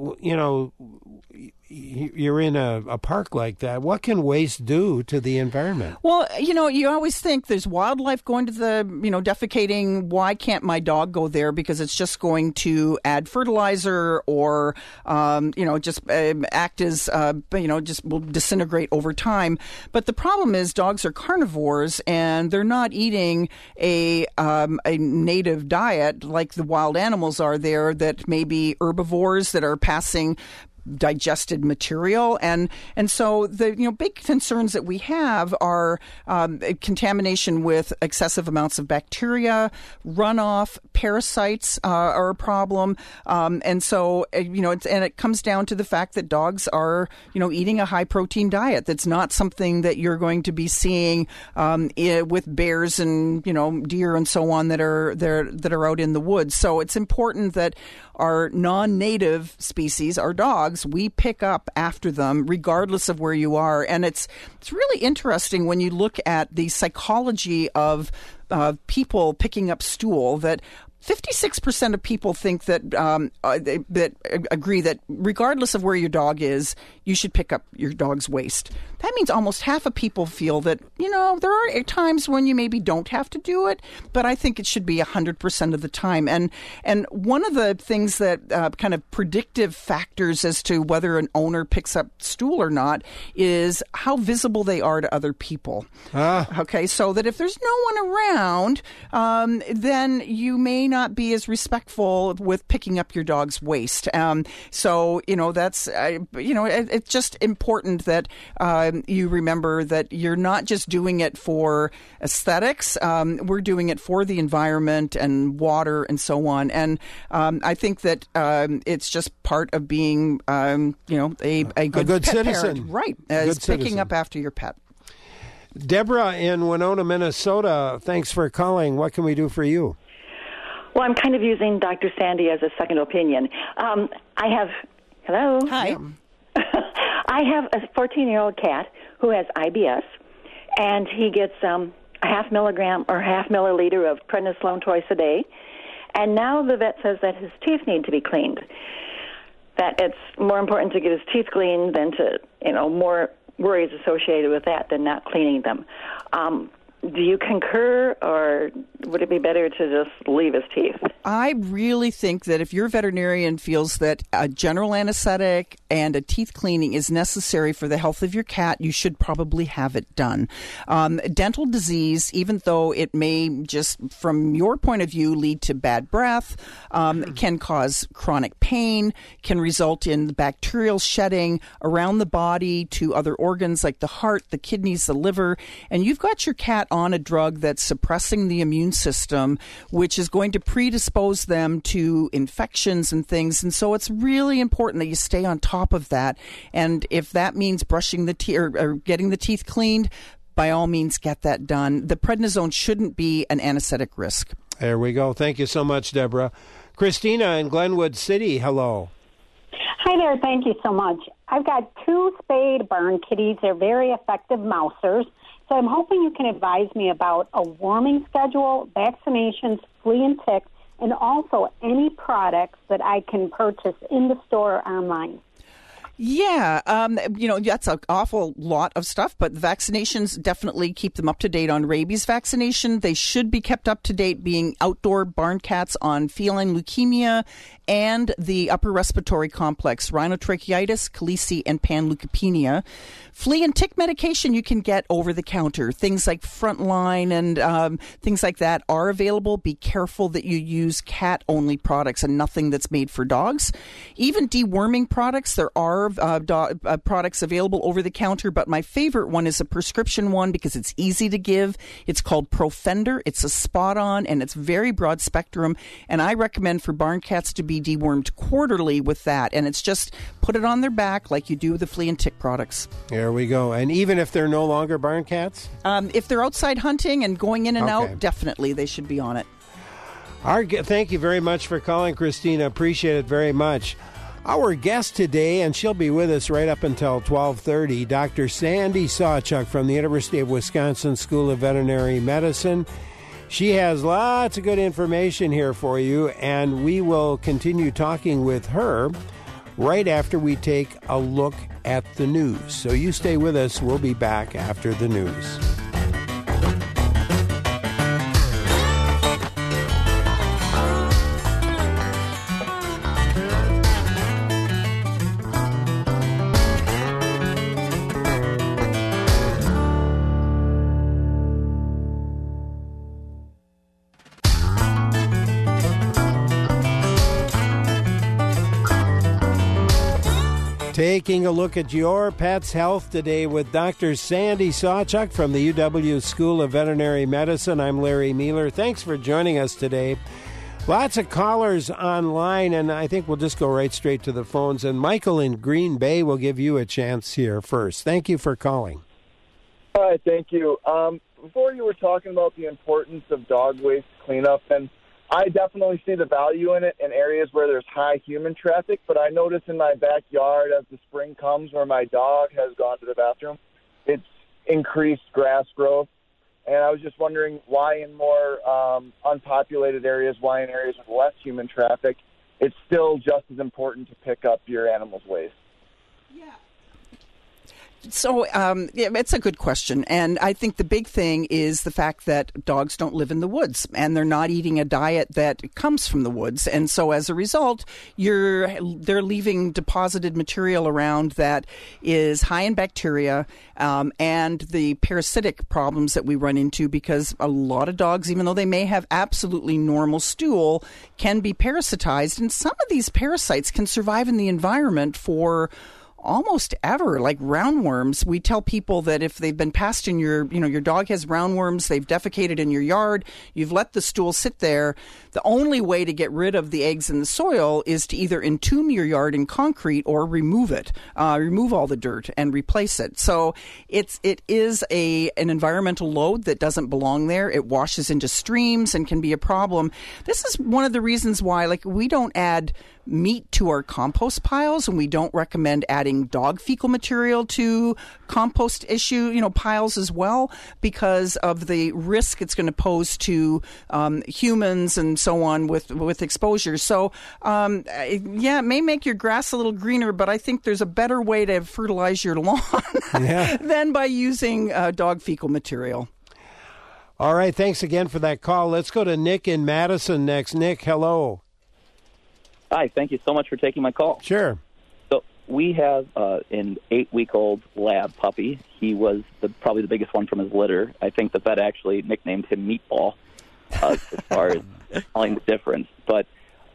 you're in a park like that. What can waste do to the environment? Well, you always think there's wildlife going to the, defecating. Why can't my dog go there? Because it's just going to add fertilizer or, just act as, just will disintegrate over time. But the problem is dogs are carnivores, and they're not eating a native diet like the wild animals are there, that may be herbivores that are passing digested material, and so the big concerns that we have are contamination with excessive amounts of bacteria, runoff, parasites are a problem, and so it comes down to the fact that dogs are eating a high protein diet. That's not something that you're going to be seeing with bears and deer and so on that are out in the woods. So it's important that our non-native species, our dogs, we pick up after them regardless of where you are. And it's really interesting when you look at the psychology of people picking up stool, that 56% of people think that that agree that regardless of where your dog is, you should pick up your dog's waste. That means almost half of people feel that, there are times when you maybe don't have to do it, but I think it should be 100% of the time. And one of the things that kind of predictive factors as to whether an owner picks up stool or not is how visible they are to other people. Okay, so that if there's no one around, then you may not be as respectful with picking up your dog's waste. So, that's, it's just important that you remember that you're not just doing it for aesthetics. We're doing it for the environment and water and so on. And I think that it's just part of being, a good pet citizen. Parent. Right. As picking up after your pet. Deborah in Winona, Minnesota, thanks for calling. What can we do for you? Well, I'm kind of using Dr. Sandy as a second opinion. Hello? Hi. I have a 14-year-old cat who has IBS, and he gets a half milliliter of prednisolone twice a day. And now the vet says that his teeth need to be cleaned, that it's more important to get his teeth cleaned than to, more worries associated with that than not cleaning them. Do you concur, or would it be better to just leave his teeth? I really think that if your veterinarian feels that a general anesthetic and a teeth cleaning is necessary for the health of your cat, you should probably have it done. Dental disease, even though it may just, from your point of view, lead to bad breath, can cause chronic pain, can result in bacterial shedding around the body to other organs like the heart, the kidneys, the liver, and you've got your cat on a drug that's suppressing the immune system, which is going to predispose them to infections and things. And so it's really important that you stay on top of that. And if that means brushing the teeth or getting the teeth cleaned, by all means, get that done. The prednisone shouldn't be an anesthetic risk. There we go. Thank you so much, Deborah. Christina in Glenwood City, hello. Hi there. Thank you so much. I've got 2 spayed barn kitties. They're very effective mousers. So I'm hoping you can advise me about a worming schedule, vaccinations, flea and tick, and also any products that I can purchase in the store or online. Yeah, that's an awful lot of stuff, but vaccinations definitely keep them up to date on rabies vaccination. They should be kept up to date being outdoor barn cats on feline leukemia and the upper respiratory complex, rhinotracheitis, caleci, and panleukopenia. Flea and tick medication you can get over the counter. Things like Frontline and things like that are available. Be careful that you use cat-only products and nothing that's made for dogs. Even deworming products, there are products available over the counter, but my favorite one is a prescription one because it's easy to give. It's called Profender. It's a spot-on, and it's very broad spectrum, and I recommend for barn cats to be dewormed quarterly with that, and it's just put it on their back like you do with the flea and tick products. There we go. And even if they're no longer barn cats? If they're outside hunting and going in and out, definitely they should be on it. Thank you very much for calling, Christina. Appreciate it very much. Our guest today, and she'll be with us right up until 12:30, Dr. Sandy Sawchuk from the University of Wisconsin School of Veterinary Medicine. She has lots of good information here for you, and we will continue talking with her right after we take a look at the news. So you stay with us. We'll be back after the news. Taking a look at your pet's health today with Dr. Sandy Sawchuk from the UW School of Veterinary Medicine. I'm Larry Mueller. Thanks for joining us today. Lots of callers online, and I think we'll just go right straight to the phones. And Michael in Green Bay will give you a chance here first. Thank you for calling. Hi, thank you. Before you were talking about the importance of dog waste cleanup, and I definitely see the value in it in areas where there's high human traffic, but I notice in my backyard as the spring comes where my dog has gone to the bathroom, it's increased grass growth. And I was just wondering why in more unpopulated areas, why in areas with less human traffic, it's still just as important to pick up your animal's waste. So it's a good question. And I think the big thing is the fact that dogs don't live in the woods and they're not eating a diet that comes from the woods. And so as a result, they're leaving deposited material around that is high in bacteria and the parasitic problems that we run into, because a lot of dogs, even though they may have absolutely normal stool, can be parasitized. And some of these parasites can survive in the environment for almost ever, like roundworms. We tell people that if they've been passed in your dog has roundworms, they've defecated in your yard, you've let the stool sit there, the only way to get rid of the eggs in the soil is to either entomb your yard in concrete or remove it, remove all the dirt and replace it. So it is an environmental load that doesn't belong there. It washes into streams and can be a problem. This is one of the reasons why, we don't add meat to our compost piles, and we don't recommend adding dog fecal material to compost piles as well, because of the risk it's going to pose to humans and so on with exposure. So it may make your grass a little greener, but I think there's a better way to fertilize your lawn than by using dog fecal material. All right, thanks again for that call. Let's go to Nick in Madison next. Nick, hello. Hi, thank you so much for taking my call. Sure. So we have an 8-week-old lab puppy. He was probably the biggest one from his litter. I think the vet actually nicknamed him Meatball as far as telling the difference. But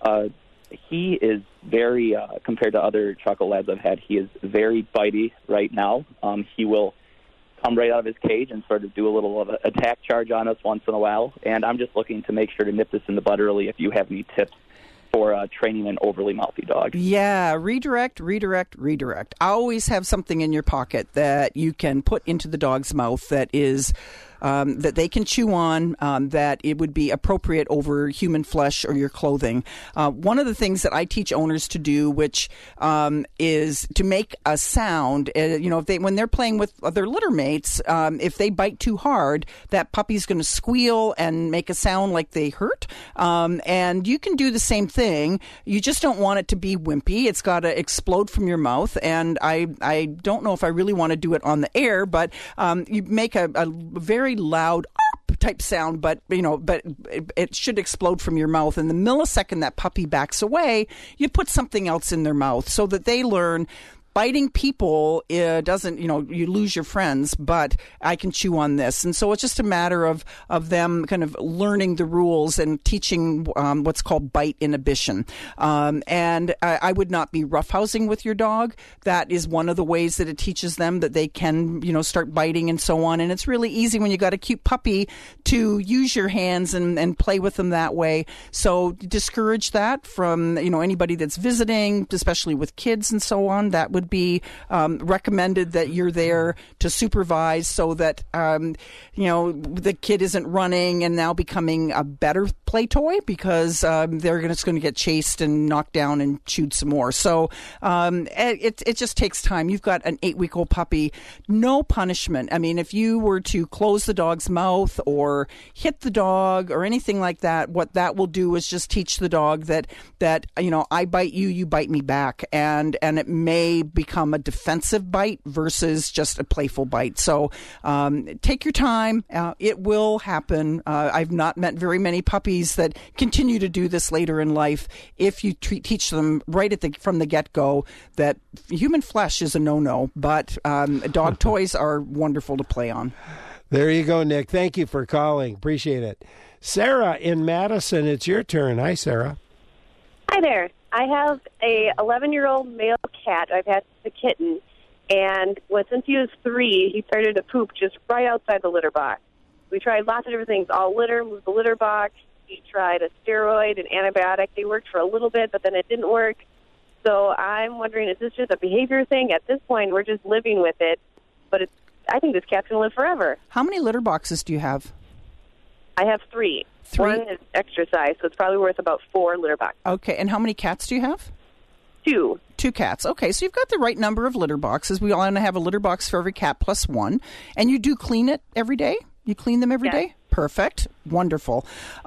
he is very, compared to other chocolate labs I've had, he is very bitey right now. He will come right out of his cage and sort of do a little of an attack charge on us once in a while. And I'm just looking to make sure to nip this in the bud early if you have any tips for training an overly mouthy dog. Yeah, redirect. Always have something in your pocket that you can put into the dog's mouth that is that they can chew on, that it would be appropriate over human flesh or your clothing. One of the things that I teach owners to do, which is to make a sound. If when they're playing with their litter mates, if they bite too hard, that puppy's going to squeal and make a sound like they hurt. And you can do the same thing. You just don't want it to be wimpy. It's got to explode from your mouth. And I don't know if I really want to do it on the air, but you make a very loud type sound, but it should explode from your mouth. And the millisecond that puppy backs away, you put something else in their mouth so that they learn biting people doesn't, you lose your friends, but I can chew on this. And so it's just a matter of them kind of learning the rules and teaching what's called bite inhibition. And I would not be roughhousing with your dog. That is one of the ways that it teaches them that they can, start biting and so on. And it's really easy when you got a cute puppy to use your hands and play with them that way. So discourage that from, anybody that's visiting, especially with kids and so on. That would be recommended that you're there to supervise so that the kid isn't running and now becoming a better play toy because they're just going to get chased and knocked down and chewed some more. So it just takes time. You've got an 8-week-old puppy, no punishment. I mean, if you were to close the dog's mouth or hit the dog or anything like that, what that will do is just teach the dog that I bite you, you bite me back, and it may become a defensive bite versus just a playful bite. So take your time. It will happen. I've not met very many puppies that continue to do this later in life if you teach them right from the get-go that human flesh is a no-no, but dog toys are wonderful to play on. There you go, Nick. Thank you for calling. Appreciate it. Sarah in Madison, it's your turn. Hi, Sarah. Hi there. I have a 11-year-old male cat. I've had the kitten, and since he was 3, he started to poop just right outside the litter box. We tried lots of different things, all litter, moved the litter box. We tried a steroid, an antibiotic. They worked for a little bit, but then it didn't work. So I'm wondering, is this just a behavior thing? At this point, we're just living with it, but I think this cat's going to live forever. How many litter boxes do you have? I have 3. One is extra size, so it's probably worth about 4 litter boxes. Okay, and how many cats do you have? 2. 2 cats. Okay, so you've got the right number of litter boxes. We want to have a litter box for every cat plus 1. And you do clean it every day? You clean them every day? Perfect. Wonderful.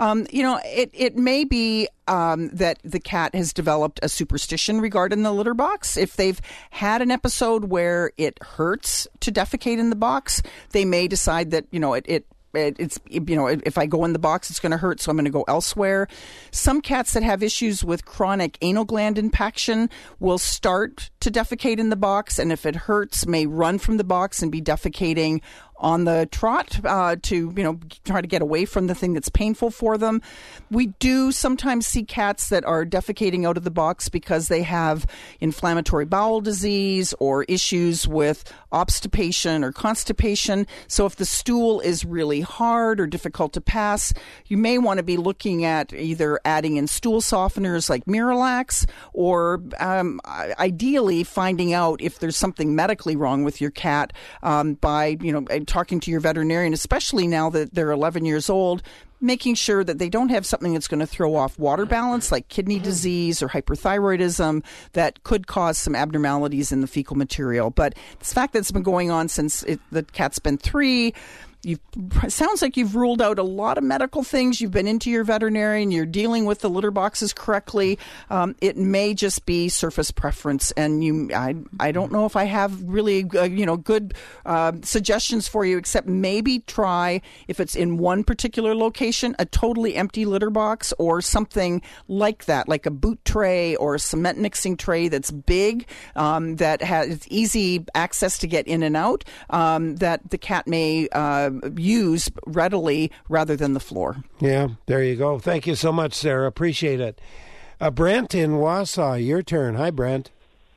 It may be that the cat has developed a superstition regarding the litter box. If they've had an episode where it hurts to defecate in the box, they may decide that, it's if I go in the box, it's going to hurt, so I'm going to go elsewhere. Some cats that have issues with chronic anal gland impaction will start to defecate in the box, and if it hurts, may run from the box and be defecating on the trot to try to get away from the thing that's painful for them. We do sometimes see cats that are defecating out of the box because they have inflammatory bowel disease or issues with obstipation or constipation. So if the stool is really hard or difficult to pass, you may want to be looking at either adding in stool softeners like Miralax or ideally finding out if there's something medically wrong with your cat by talking to your veterinarian, especially now that they're 11 years old, making sure that they don't have something that's going to throw off water balance like kidney disease or hyperthyroidism that could cause some abnormalities in the fecal material. But the fact that it's been going on since the cat's been 3, sounds like you've ruled out a lot of medical things. You've been into your veterinarian. You're dealing with the litter boxes correctly. It may just be surface preference, and I don't know if I have really good suggestions for you, except maybe try, if it's in one particular location, a totally empty litter box or something like that, like a boot tray or a cement mixing tray that's big, that has easy access to get in and out, that the cat may use readily rather than the floor. Yeah, there you go. Thank you so much, Sarah. Appreciate it. Brent in Wausau, your turn. Hi, Brent.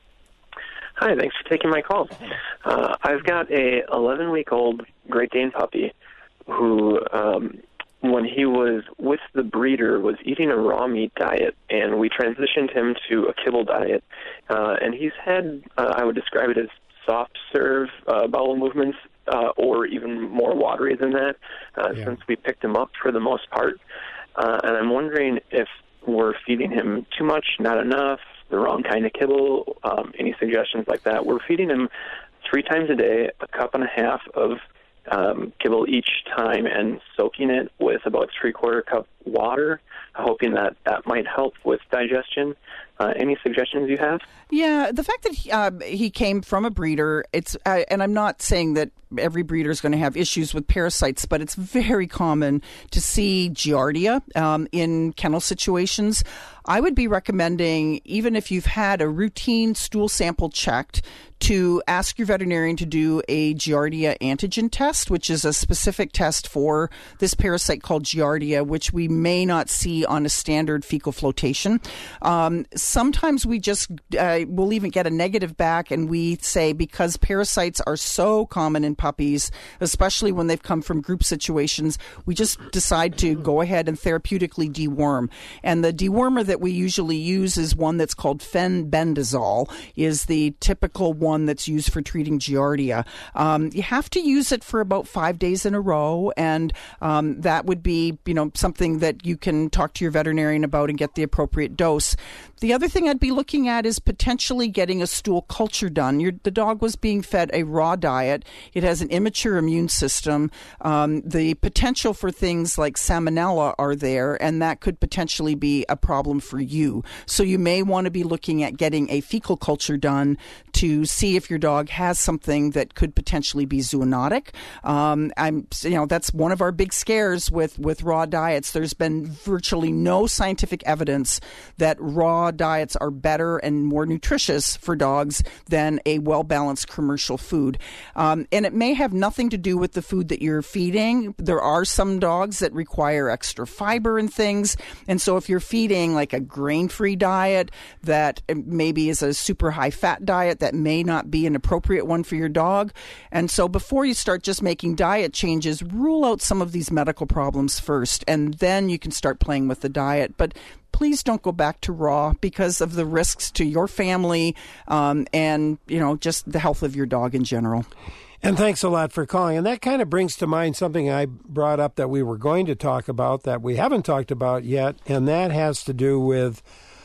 Hi, thanks for taking my call. I've got a 11-week-old Great Dane puppy who, when he was with the breeder, was eating a raw meat diet, and we transitioned him to a kibble diet. And he's had, I would describe it as soft serve bowel movements, or even more watery than that, since we picked him up for the most part. And I'm wondering if we're feeding him too much, not enough, the wrong kind of kibble, any suggestions like that. We're feeding him 3 times a day, 1.5 cups of kibble each time, and soaking it with about 3/4 cup water, hoping that might help with digestion. Any suggestions you have? Yeah, the fact that he came from a breeder, and I'm not saying that every breeder is going to have issues with parasites, but it's very common to see Giardia in kennel situations. I would be recommending, even if you've had a routine stool sample checked, to ask your veterinarian to do a Giardia antigen test, which is a specific test for this parasite called Giardia, which we may not see on a standard fecal flotation. Sometimes we just will even get a negative back, and we say, because parasites are so common in puppies, especially when they've come from group situations, we just decide to go ahead and therapeutically deworm. And the dewormer that we usually use is one that's called fenbendazole, is the typical one that's used for treating Giardia. You have to use it for about 5 days in a row, and that would be, something that you can talk to your veterinarian about and get the appropriate dose. The other thing I'd be looking at is potentially getting a stool culture done. The dog was being fed a raw diet. It has an immature immune system. The potential for things like salmonella are there, and that could potentially be a problem for you. So you may want to be looking at getting a fecal culture done to see if your dog has something that could potentially be zoonotic. That's one of our big scares with raw diets. There's been virtually no scientific evidence that raw diets are better and more nutritious for dogs than a well-balanced commercial food. And it may have nothing to do with the food that you're feeding. There are some dogs that require extra fiber and things. And so if you're feeding like a grain-free diet that maybe is a super high-fat diet, that may not be an appropriate one for your dog. And so before you start just making diet changes, rule out some of these medical problems first, and then you can start playing with the diet. But please don't go back to raw because of the risks to your family and, just the health of your dog in general. And thanks a lot for calling. And that kind of brings to mind something I brought up that we were going to talk about that we haven't talked about yet, and that has to do with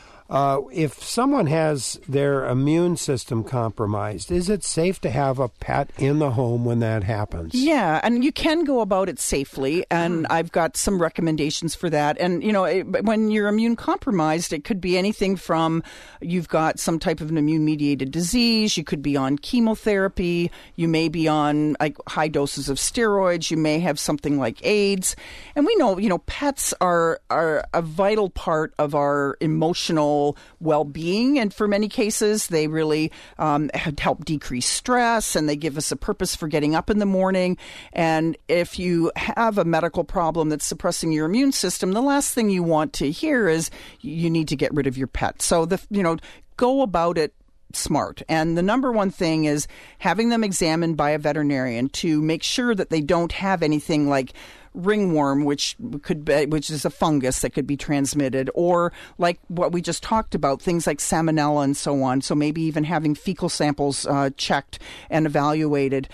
if someone has their immune system compromised, is it safe to have a pet in the home when that happens? Yeah, and you can go about it safely, and I've got some recommendations for that. And, when you're immune compromised, it could be anything from you've got some type of an immune-mediated disease, you could be on chemotherapy, you may be on high doses of steroids, you may have something like AIDS. And we know, pets are a vital part of our emotional well-being, and for many cases they really help decrease stress, and they give us a purpose for getting up in the morning. And if you have a medical problem that's suppressing your immune system, the last thing you want to hear is you need to get rid of your pet. So go about it smart. And the number one thing is having them examined by a veterinarian to make sure that they don't have anything like ringworm, which is a fungus that could be transmitted, or like what we just talked about, things like salmonella and so on. So maybe even having fecal samples checked and evaluated.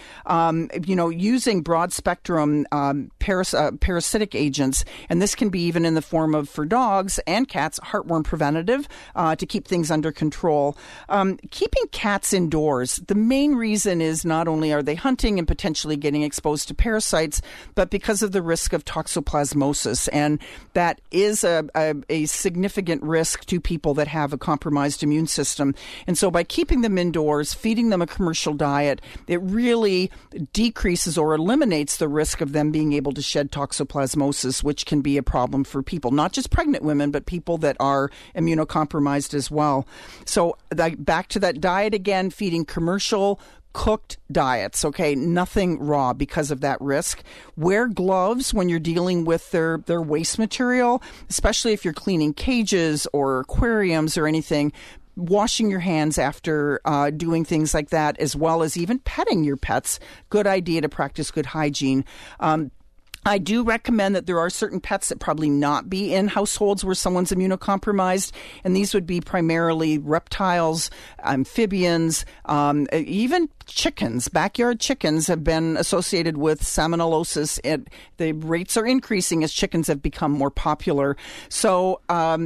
Using broad spectrum parasitic agents, and this can be even in the form of, for dogs and cats, heartworm preventative to keep things under control. Keeping cats indoors, the main reason is not only are they hunting and potentially getting exposed to parasites, but because of the risk of toxoplasmosis, and that is a significant risk to people that have a compromised immune system. And so by keeping them indoors, feeding them a commercial diet, it really decreases or eliminates the risk of them being able to shed toxoplasmosis, which can be a problem for people, not just pregnant women, but people that are immunocompromised as well. So back to that diet again, feeding commercial cooked diets, okay, nothing raw because of that risk. Wear gloves when you're dealing with their waste material, especially if you're cleaning cages or aquariums or anything. Washing your hands after doing things like that, as well as even petting your pets. Good idea to practice good hygiene. I do recommend that there are certain pets that probably not be in households where someone's immunocompromised, and these would be primarily reptiles, amphibians, even chickens. Backyard chickens have been associated with salmonellosis. The rates are increasing as chickens have become more popular. So,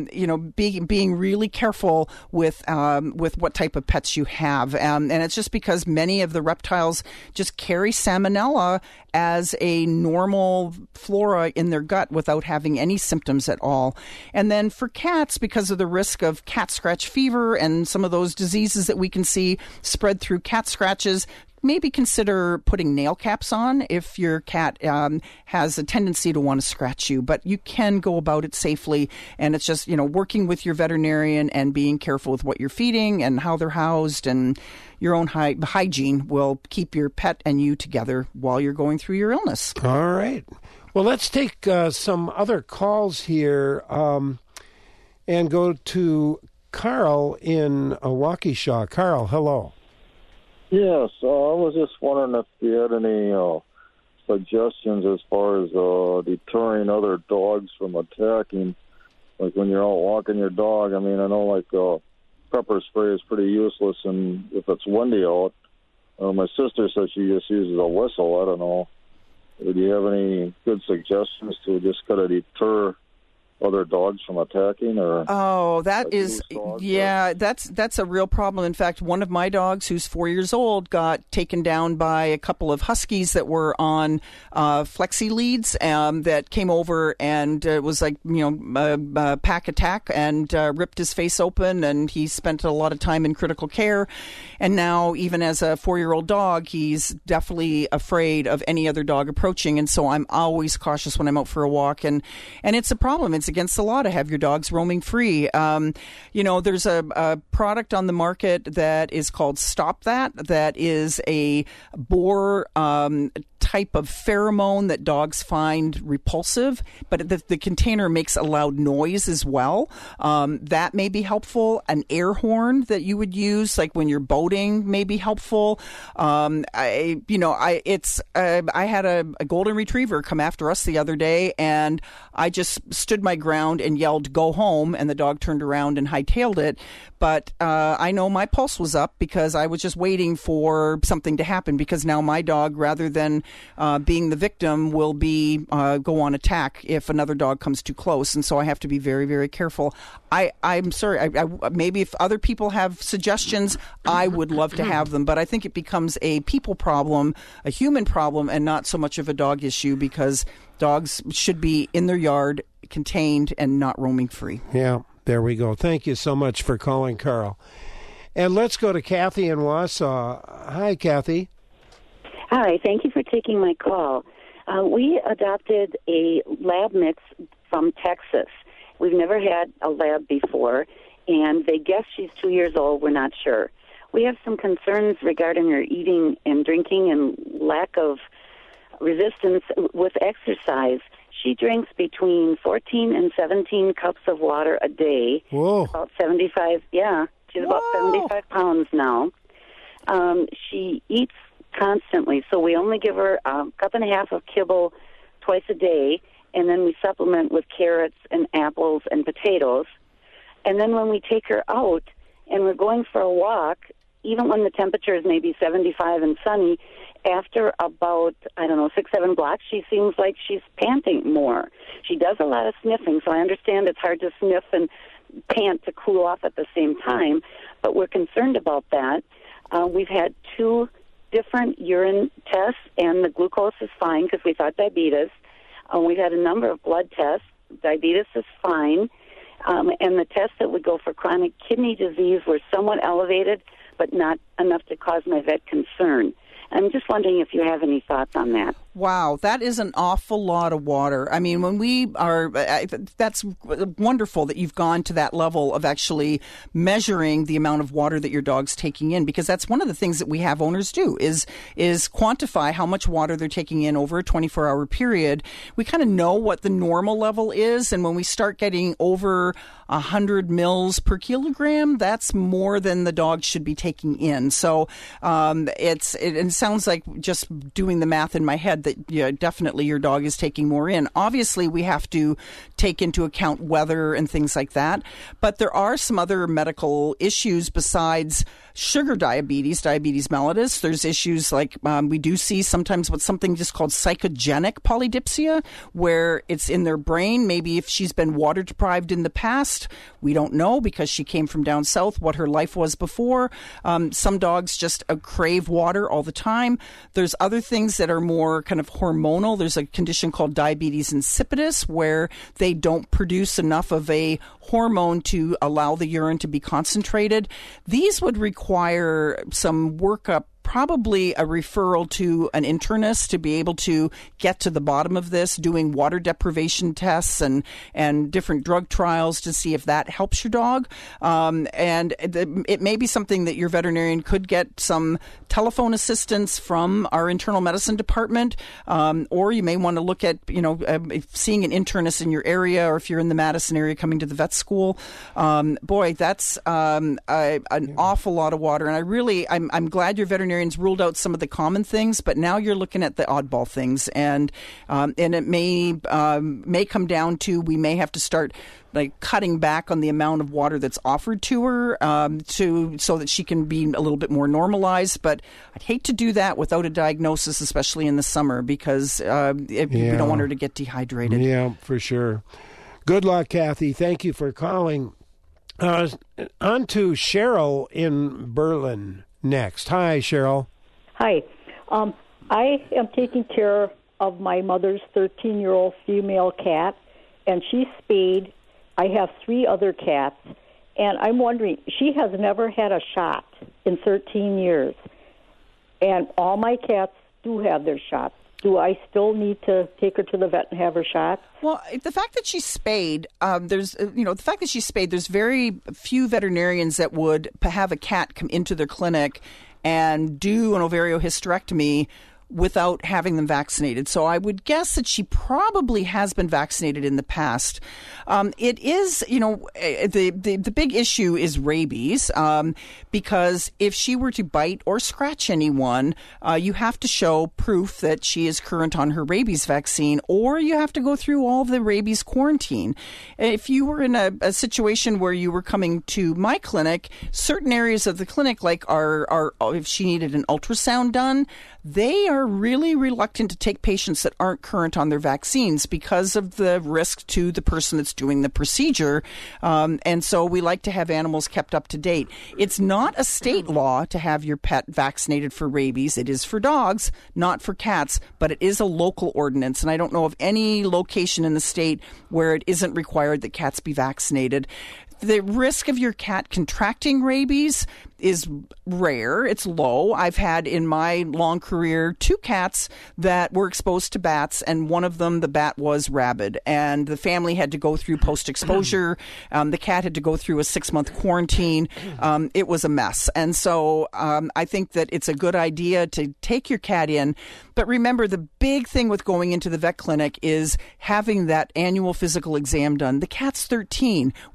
being really careful with what type of pets you have. And it's just because many of the reptiles just carry salmonella as a normal flora in their gut without having any symptoms at all. And then for cats, because of the risk of cat scratch fever and some of those diseases that we can see spread through cat scratches, maybe consider putting nail caps on if your cat has a tendency to want to scratch you. But you can go about it safely, and it's just, working with your veterinarian and being careful with what you're feeding and how they're housed, and your own hygiene will keep your pet and you together while you're going through your illness. All right. Well, let's take some other calls here and go to Carl in Waukesha. Carl, hello. Yes, I was just wondering if you had any suggestions as far as deterring other dogs from attacking, like when you're out walking your dog. I mean, I know pepper spray is pretty useless, and if it's windy out, my sister says she just uses a whistle. I don't know. Do you have any good suggestions to just kind of deter other dogs from attacking? Or that's a real problem. In fact, one of my dogs, who's 4 years old, got taken down by a couple of huskies that were on flexi leads that came over, and it was like a pack attack, and ripped his face open, and he spent a lot of time in critical care. And now, even as a 4-year-old dog, he's definitely afraid of any other dog approaching. And so I'm always cautious when I'm out for a walk, and it's a problem. It's against the law to have your dogs roaming free. There's a product on the market that is called Stop that is a boar type of pheromone that dogs find repulsive, but the container makes a loud noise as well. That may be helpful. An air horn that you would use, like when you're boating, may be helpful. I had a golden retriever come after us the other day, and I just stood my ground and yelled, "Go home," and the dog turned around and hightailed it. But I know my pulse was up because I was just waiting for something to happen, because now my dog, rather than being the victim, will be go on attack if another dog comes too close. And so I have to be very, very careful. I'm sorry, maybe if other people have suggestions, I would love to have them. But I think it becomes a people problem, a human problem, and not so much of a dog issue, because dogs should be in their yard, contained, and not roaming free. Yeah. There we go. Thank you so much for calling, Carl. And let's go to Kathy in Wausau. Hi, Kathy. Hi. Thank you for taking my call. We adopted a lab mix from Texas. We've never had a lab before, and they guess she's 2 years old. We're not sure. We have some concerns regarding her eating and drinking and lack of resistance with exercise. She drinks between 14 and 17 cups of water a day. Whoa. About 75, she's about 75 pounds now. She eats constantly, so we only give her a cup and a half of kibble twice a day, and then we supplement with carrots and apples and potatoes. And then when we take her out and we're going for a walk, even when the temperature is maybe 75 and sunny, after about, 6-7 blocks, she seems like she's panting more. She does a lot of sniffing, so I understand it's hard to sniff and pant to cool off at the same time, but we're concerned about that. We've had 2 different urine tests, and the glucose is fine because we thought diabetes. We've had a number of blood tests. Diabetes is fine. And the tests that would go for chronic kidney disease were somewhat elevated, but not enough to cause my vet concern. I'm just wondering if you have any thoughts on that. Wow, that is an awful lot of water. I mean, when we are, that's wonderful that you've gone to that level of actually measuring the amount of water that your dog's taking in, because that's one of the things that we have owners do is quantify how much water they're taking in over a 24-hour period. We kind of know what the normal level is, and when we start getting over 100 mils per kilogram, that's more than the dog should be taking in. So it sounds like, just doing the math in my head, that definitely your dog is taking more in. Obviously, we have to take into account weather and things like that, but there are some other medical issues besides sugar diabetes mellitus. There's issues like we do see sometimes what's something just called psychogenic polydipsia, where it's in their brain. Maybe if she's been water deprived in the past, we don't know because she came from down south what her life was before. Some dogs just crave water all the time. There's other things that are more kind of hormonal. There's a condition called diabetes insipidus, where they don't produce enough of a hormone to allow the urine to be concentrated. These would require some workup, probably a referral to an internist to be able to get to the bottom of this, doing water deprivation tests and different drug trials to see if that helps your dog. It may be something that your veterinarian could get some telephone assistance from our internal medicine department, or you may want to look at, seeing an internist in your area, or if you're in the Madison area coming to the vet school. Boy, that's an awful lot of water. And I'm glad your veterinarian's ruled out some of the common things, but now you're looking at the oddball things, and it may come down to, we may have to start cutting back on the amount of water that's offered to her so that she can be a little bit more normalized. But I'd hate to do that without a diagnosis, especially in the summer, because we don't want her to get dehydrated. Yeah, for sure. Good luck, Kathy. Thank you for calling. On to Cheryl in Berlin next. Hi, Cheryl. Hi. I am taking care of my mother's 13-year-old female cat, and she's spayed. I have 3 other cats, and I'm wondering, she has never had a shot in 13 years, and all my cats do have their shots. Do I still need to take her to the vet and have her shot? Well, the fact that she's spayed, there's very few veterinarians that would have a cat come into their clinic and do an ovariohysterectomy without having them vaccinated. So I would guess that she probably has been vaccinated in the past. It is, the big issue is rabies, because if she were to bite or scratch anyone, you have to show proof that she is current on her rabies vaccine, or you have to go through all the rabies quarantine. If you were in a situation where you were coming to my clinic, certain areas of the clinic, like if she needed an ultrasound done, they are really reluctant to take patients that aren't current on their vaccines because of the risk to the person that's doing the procedure. And so we like to have animals kept up to date. It's not a state law to have your pet vaccinated for rabies. It is for dogs, not for cats, but it is a local ordinance. And I don't know of any location in the state where it isn't required that cats be vaccinated. The risk of your cat contracting rabies is rare. It's low. I've had in my long career 2 cats that were exposed to bats, and one of them, the bat was rabid, and the family had to go through post-exposure. The cat had to go through a 6-month quarantine. It was a mess. And so I think that it's a good idea to take your cat in. But remember, the big thing with going into the vet clinic is having that annual physical exam done. The cat's 13. We need to check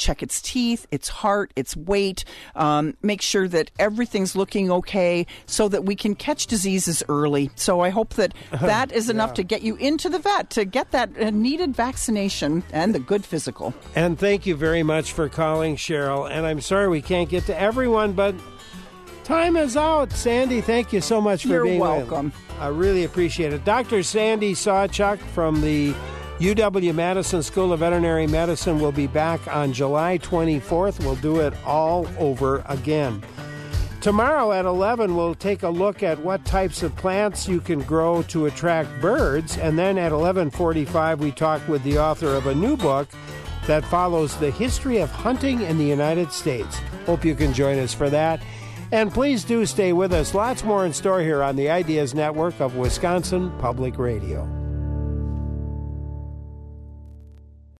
check its teeth, its heart, its weight, make sure that everything's looking okay so that we can catch diseases early. So I hope that that is enough to get you into the vet to get that needed vaccination and the good physical. And thank you very much for calling, Cheryl. And I'm sorry we can't get to everyone, but time is out. Sandy, thank you so much for being with. You're welcome. I really appreciate it. Dr. Sandy Sawchuk from the UW-Madison School of Veterinary Medicine will be back on July 24th. We'll do it all over again. Tomorrow at 11, we'll take a look at what types of plants you can grow to attract birds. And then at 11:45, we talk with the author of a new book that follows the history of hunting in the United States. Hope you can join us for that. And please do stay with us. Lots more in store here on the Ideas Network of Wisconsin Public Radio.